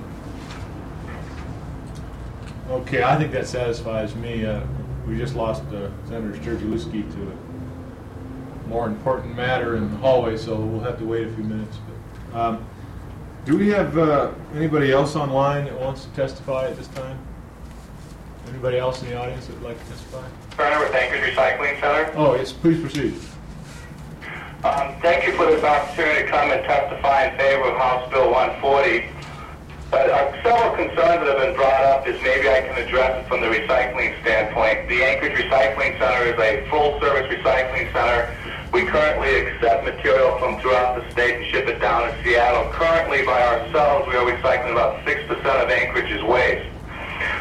Okay, I think that satisfies me. Uh, we just lost uh, Senator Sturgielewski to a more important matter in the hallway, so we'll have to wait a few minutes. But, um, do we have uh, anybody else online that wants to testify at this time? Anybody else in the audience that would like to testify? Turner with Anchorage Recycling Center. Oh, yes, please proceed. Um, thank you for this opportunity to come and testify in favor of House Bill one forty. But uh, several concerns that have been brought up is maybe I can address it from the recycling standpoint. The Anchorage Recycling Center is a full-service recycling center. We currently accept material from throughout the state and ship it down to Seattle. Currently, by ourselves, we are recycling about six percent of Anchorage's waste.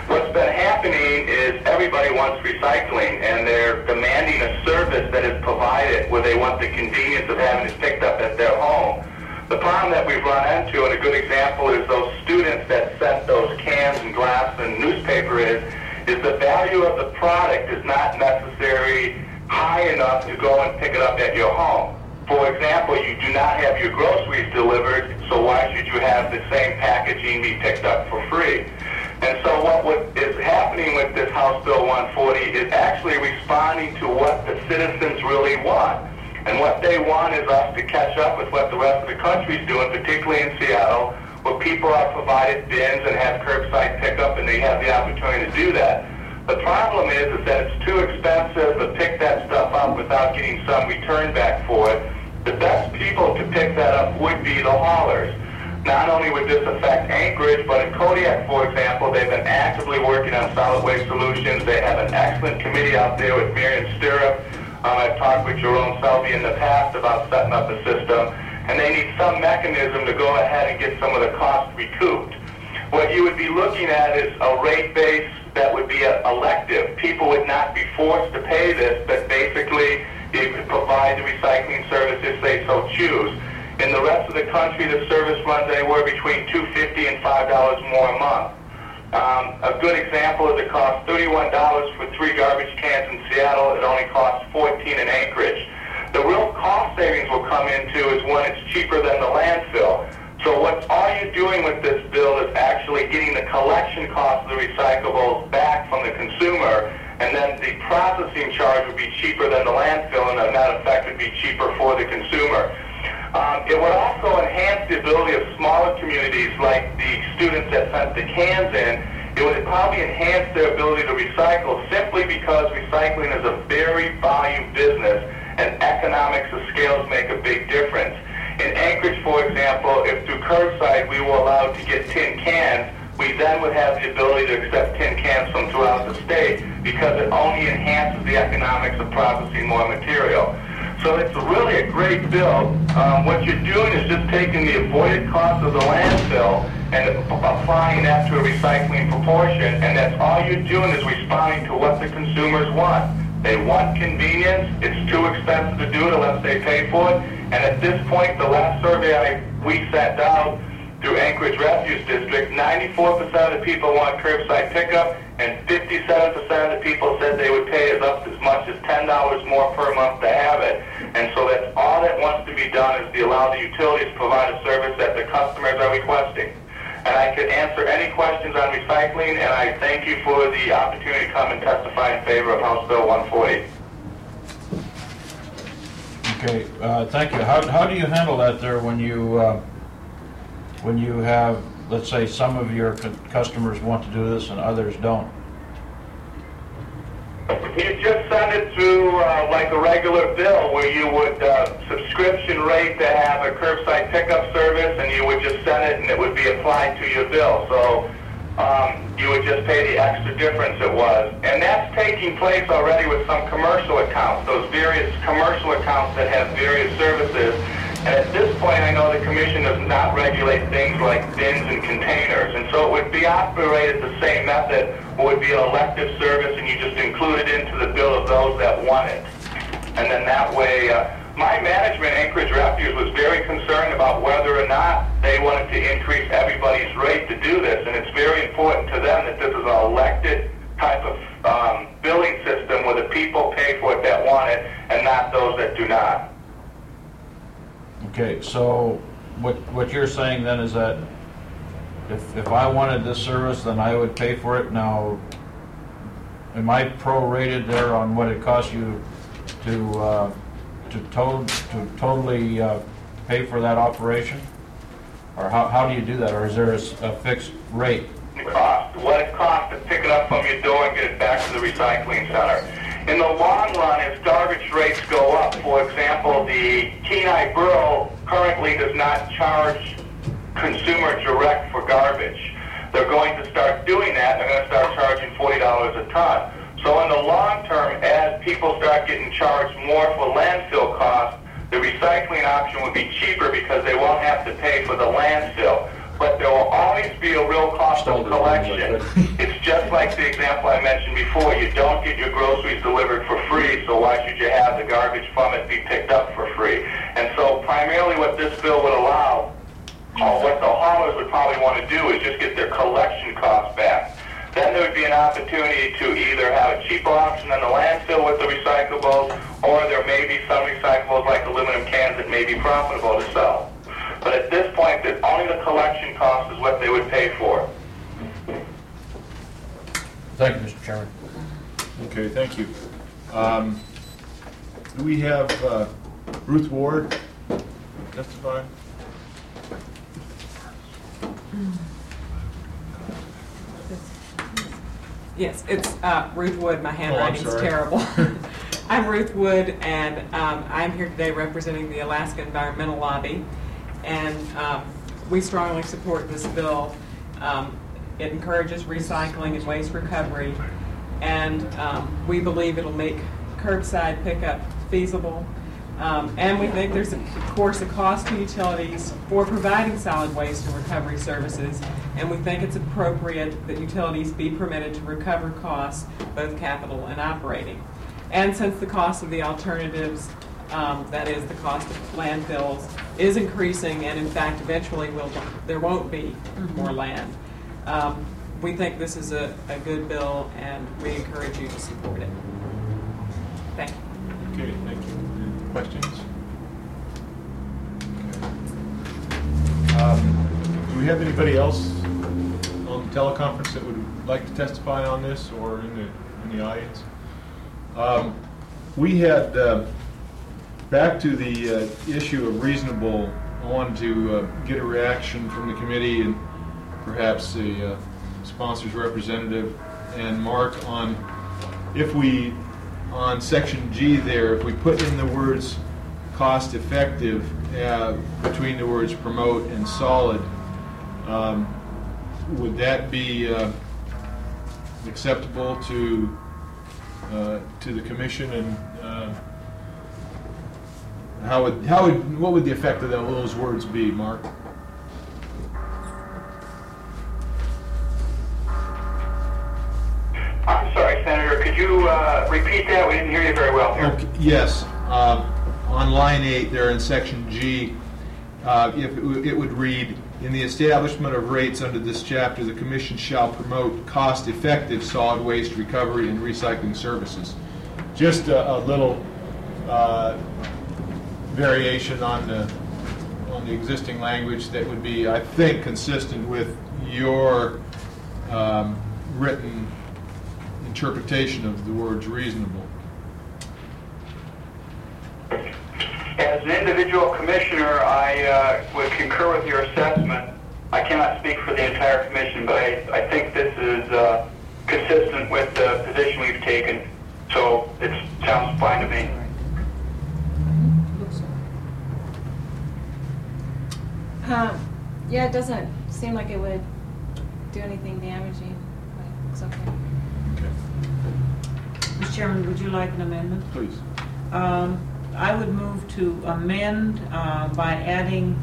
what's been happening is everybody wants recycling, and they're demanding a service that is provided where they want the convenience of having it picked up at their home. The problem that we've run into, and a good example is those students that sent those cans and glass and newspaper is, is the value of the product is not necessarily high enough to go and pick it up at your home. For example, you do not have your groceries delivered, so why should you have the same packaging be picked up for free? And so what would, is happening with this House Bill one forty is actually responding to what the citizens really want. And what they want is us to catch up with what the rest of the country is doing, particularly in Seattle, where people are provided bins and have curbside pickup, and they have the opportunity to do that. The problem is, is that it's too expensive to pick that stuff up without getting some return back for it. The best people to pick that up would be the haulers. Not only would this affect Anchorage, but in Kodiak, for example, they've been actively working on solid waste solutions. They have an excellent committee out there with Marion Stirrup. Um, I've talked with Jerome Selby in the past about setting up a system, and they need some mechanism to go ahead and get some of the costs recouped. What you would be looking at is a rate base that would be a elective. People would not be forced to pay this, but basically you could provide the recycling service if they so choose. In the rest of the country, the service runs anywhere between two dollars and fifty cents and five dollars more a month. Um, a good example is it costs thirty-one dollars for three garbage cans in Seattle. It only costs fourteen dollars in Anchorage. The real cost savings will come into is when it's cheaper than the landfill. So what all you're doing with this bill is actually getting the collection cost of the recyclables back from the consumer, and then the processing charge would be cheaper than the landfill, and the net effect would be cheaper for the consumer. Um, it would also enhance the ability of smaller communities like the students that sent the cans in. It would probably enhance their ability to recycle simply because recycling is a very volume business and economics of scales make a big difference. In Anchorage, for example, if through curbside we were allowed to get tin cans, we then would have the ability to accept tin cans from throughout the state because it only enhances the economics of processing more material. So it's really a great bill. Um, what you're doing is just taking the avoided cost of the landfill and applying that to a recycling proportion, and that's all you're doing is responding to what the consumers want. They want convenience. It's too expensive to do it unless they pay for it. And at this point, the last survey I, we sent out through Anchorage Refuse District, ninety-four percent of the people want curbside pickup, and fifty-seven percent of the people said they would pay as up as much as ten dollars more per month to have it. And so that's all that wants to be done is to allow the utilities to provide a service that the customers are requesting. And I could answer any questions on recycling, and I thank you for the opportunity to come and testify in favor of House Bill one forty. Okay, uh, thank you. How, how do you handle that there when you uh, when you have, let's say, some of your cu customers want to do this and others don't? You just send it through uh, like a regular bill where you would uh, subscription rate to have a curbside pickup service, and you would just send it and it would be applied to your bill. So um, you would just pay the extra difference it was. And that's taking place already with some commercial accounts, those various commercial accounts that have various services. And at this point, I know the Commission does not regulate things like bins and containers. And so it would be operated the same method, it would be an elective service, and you just include it into the bill of those that want it. And then that way, uh, my management, Anchorage Refuse, was very concerned about whether or not they wanted to increase everybody's rate to do this. And it's very important to them that this is an elected type of um, billing system where the people pay for it that want it and not those that do not. Okay, so what what you're saying then is that if if I wanted this service, then I would pay for it. Now, am I prorated there on what it costs you to uh, to to to totally uh, pay for that operation, or how how do you do that, or is there a, a fixed rate? The cost, what it costs to pick it up from your door and get it back to the recycling center. In the long run, as garbage rates go up, for example, the Kenai Borough currently does not charge consumer direct for garbage. They're going to start doing that. They're going to start charging forty dollars a ton. So in the long term, as people start getting charged more for landfill costs, the recycling option would be cheaper because they won't have to pay for the landfill. but there will always be a real cost of collection. It's just like the example I mentioned before. You don't get your groceries delivered for free, so why should you have the garbage from it be picked up for free? And so primarily what this bill would allow, or what the haulers would probably want to do, is just get their collection costs back. Then there would be an opportunity to either have a cheaper option than the landfill with the recyclables, or there may be some recyclables like aluminum cans that may be profitable to sell. But at this point, that only the collection cost is what they would pay for. Thank you, Mister Chairman. Okay, thank you. Um, do we have uh, Ruth Ward testifying? Yes, it's uh, Ruth Wood. My handwriting's sorry. terrible. I'm Ruth Wood, and um, I'm here today representing the Alaska Environmental Lobby. And um, we strongly support this bill. Um, it encourages recycling and waste recovery, and um, we believe it'll make curbside pickup feasible. Um, and we think there's, of course, a cost to utilities for providing solid waste and recovery services, and we think it's appropriate that utilities be permitted to recover costs, both capital and operating. And since the cost of the alternatives, um, that is the cost of landfills, is increasing, and in fact eventually will, there won't be more land, um, we think this is a, a good bill, and we encourage you to support it. Thank you. Okay, thank you. Questions? Okay. Um, do we have anybody else on the teleconference that would like to testify on this, or in the in the audience? Um, we had uh, back to the uh, issue of reasonable. I wanted to uh, get a reaction from the committee and perhaps a uh, sponsor's representative and Mark on if we. On section G there, if we put in the words cost effective uh, between the words promote and solid, um, would that be uh, acceptable to uh, to the commission, and uh, how would how would what would the effect of those words be, Mark? I'm sorry, Senator, could you uh, repeat that? We didn't hear you very well here. Okay, yes. Uh, on line eight there in section G, uh, if it, w it would read, in the establishment of rates under this chapter, the Commission shall promote cost-effective solid waste recovery and recycling services. Just a, a little uh, variation on the on the existing language that would be, I think, consistent with your um, written interpretation of the words reasonable. As an individual commissioner, I uh, would concur with your assessment. I cannot speak for the entire commission, but I, I think this is uh, consistent with the position we've taken, so it sounds fine to me. Um, yeah, it doesn't seem like it would do anything damaging, but it's okay. Mister Chairman, would you like an amendment? Please. Um, I would move to amend uh, by adding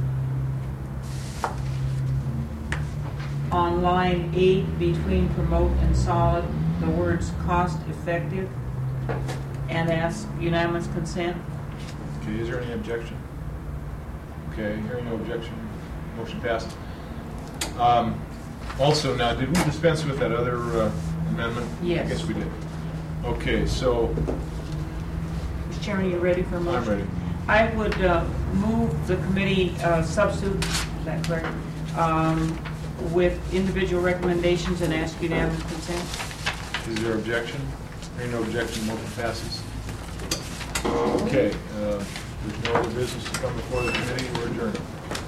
on line eight between promote and solid the words cost effective, and ask unanimous consent. Okay, is there any objection? Okay, hearing no objection, motion passes. Um, also, now, did we dispense with that other uh, amendment? Yes. I guess we did. Okay, so Mister Chairman, you ready for a motion? I'm ready. I would uh, move the committee uh, substitute, is that correct, um, with individual recommendations and ask unanimous consent. Is there objection? Hearing no objection, motion passes. Okay, uh, there's no other business to come before the committee. We're adjourned.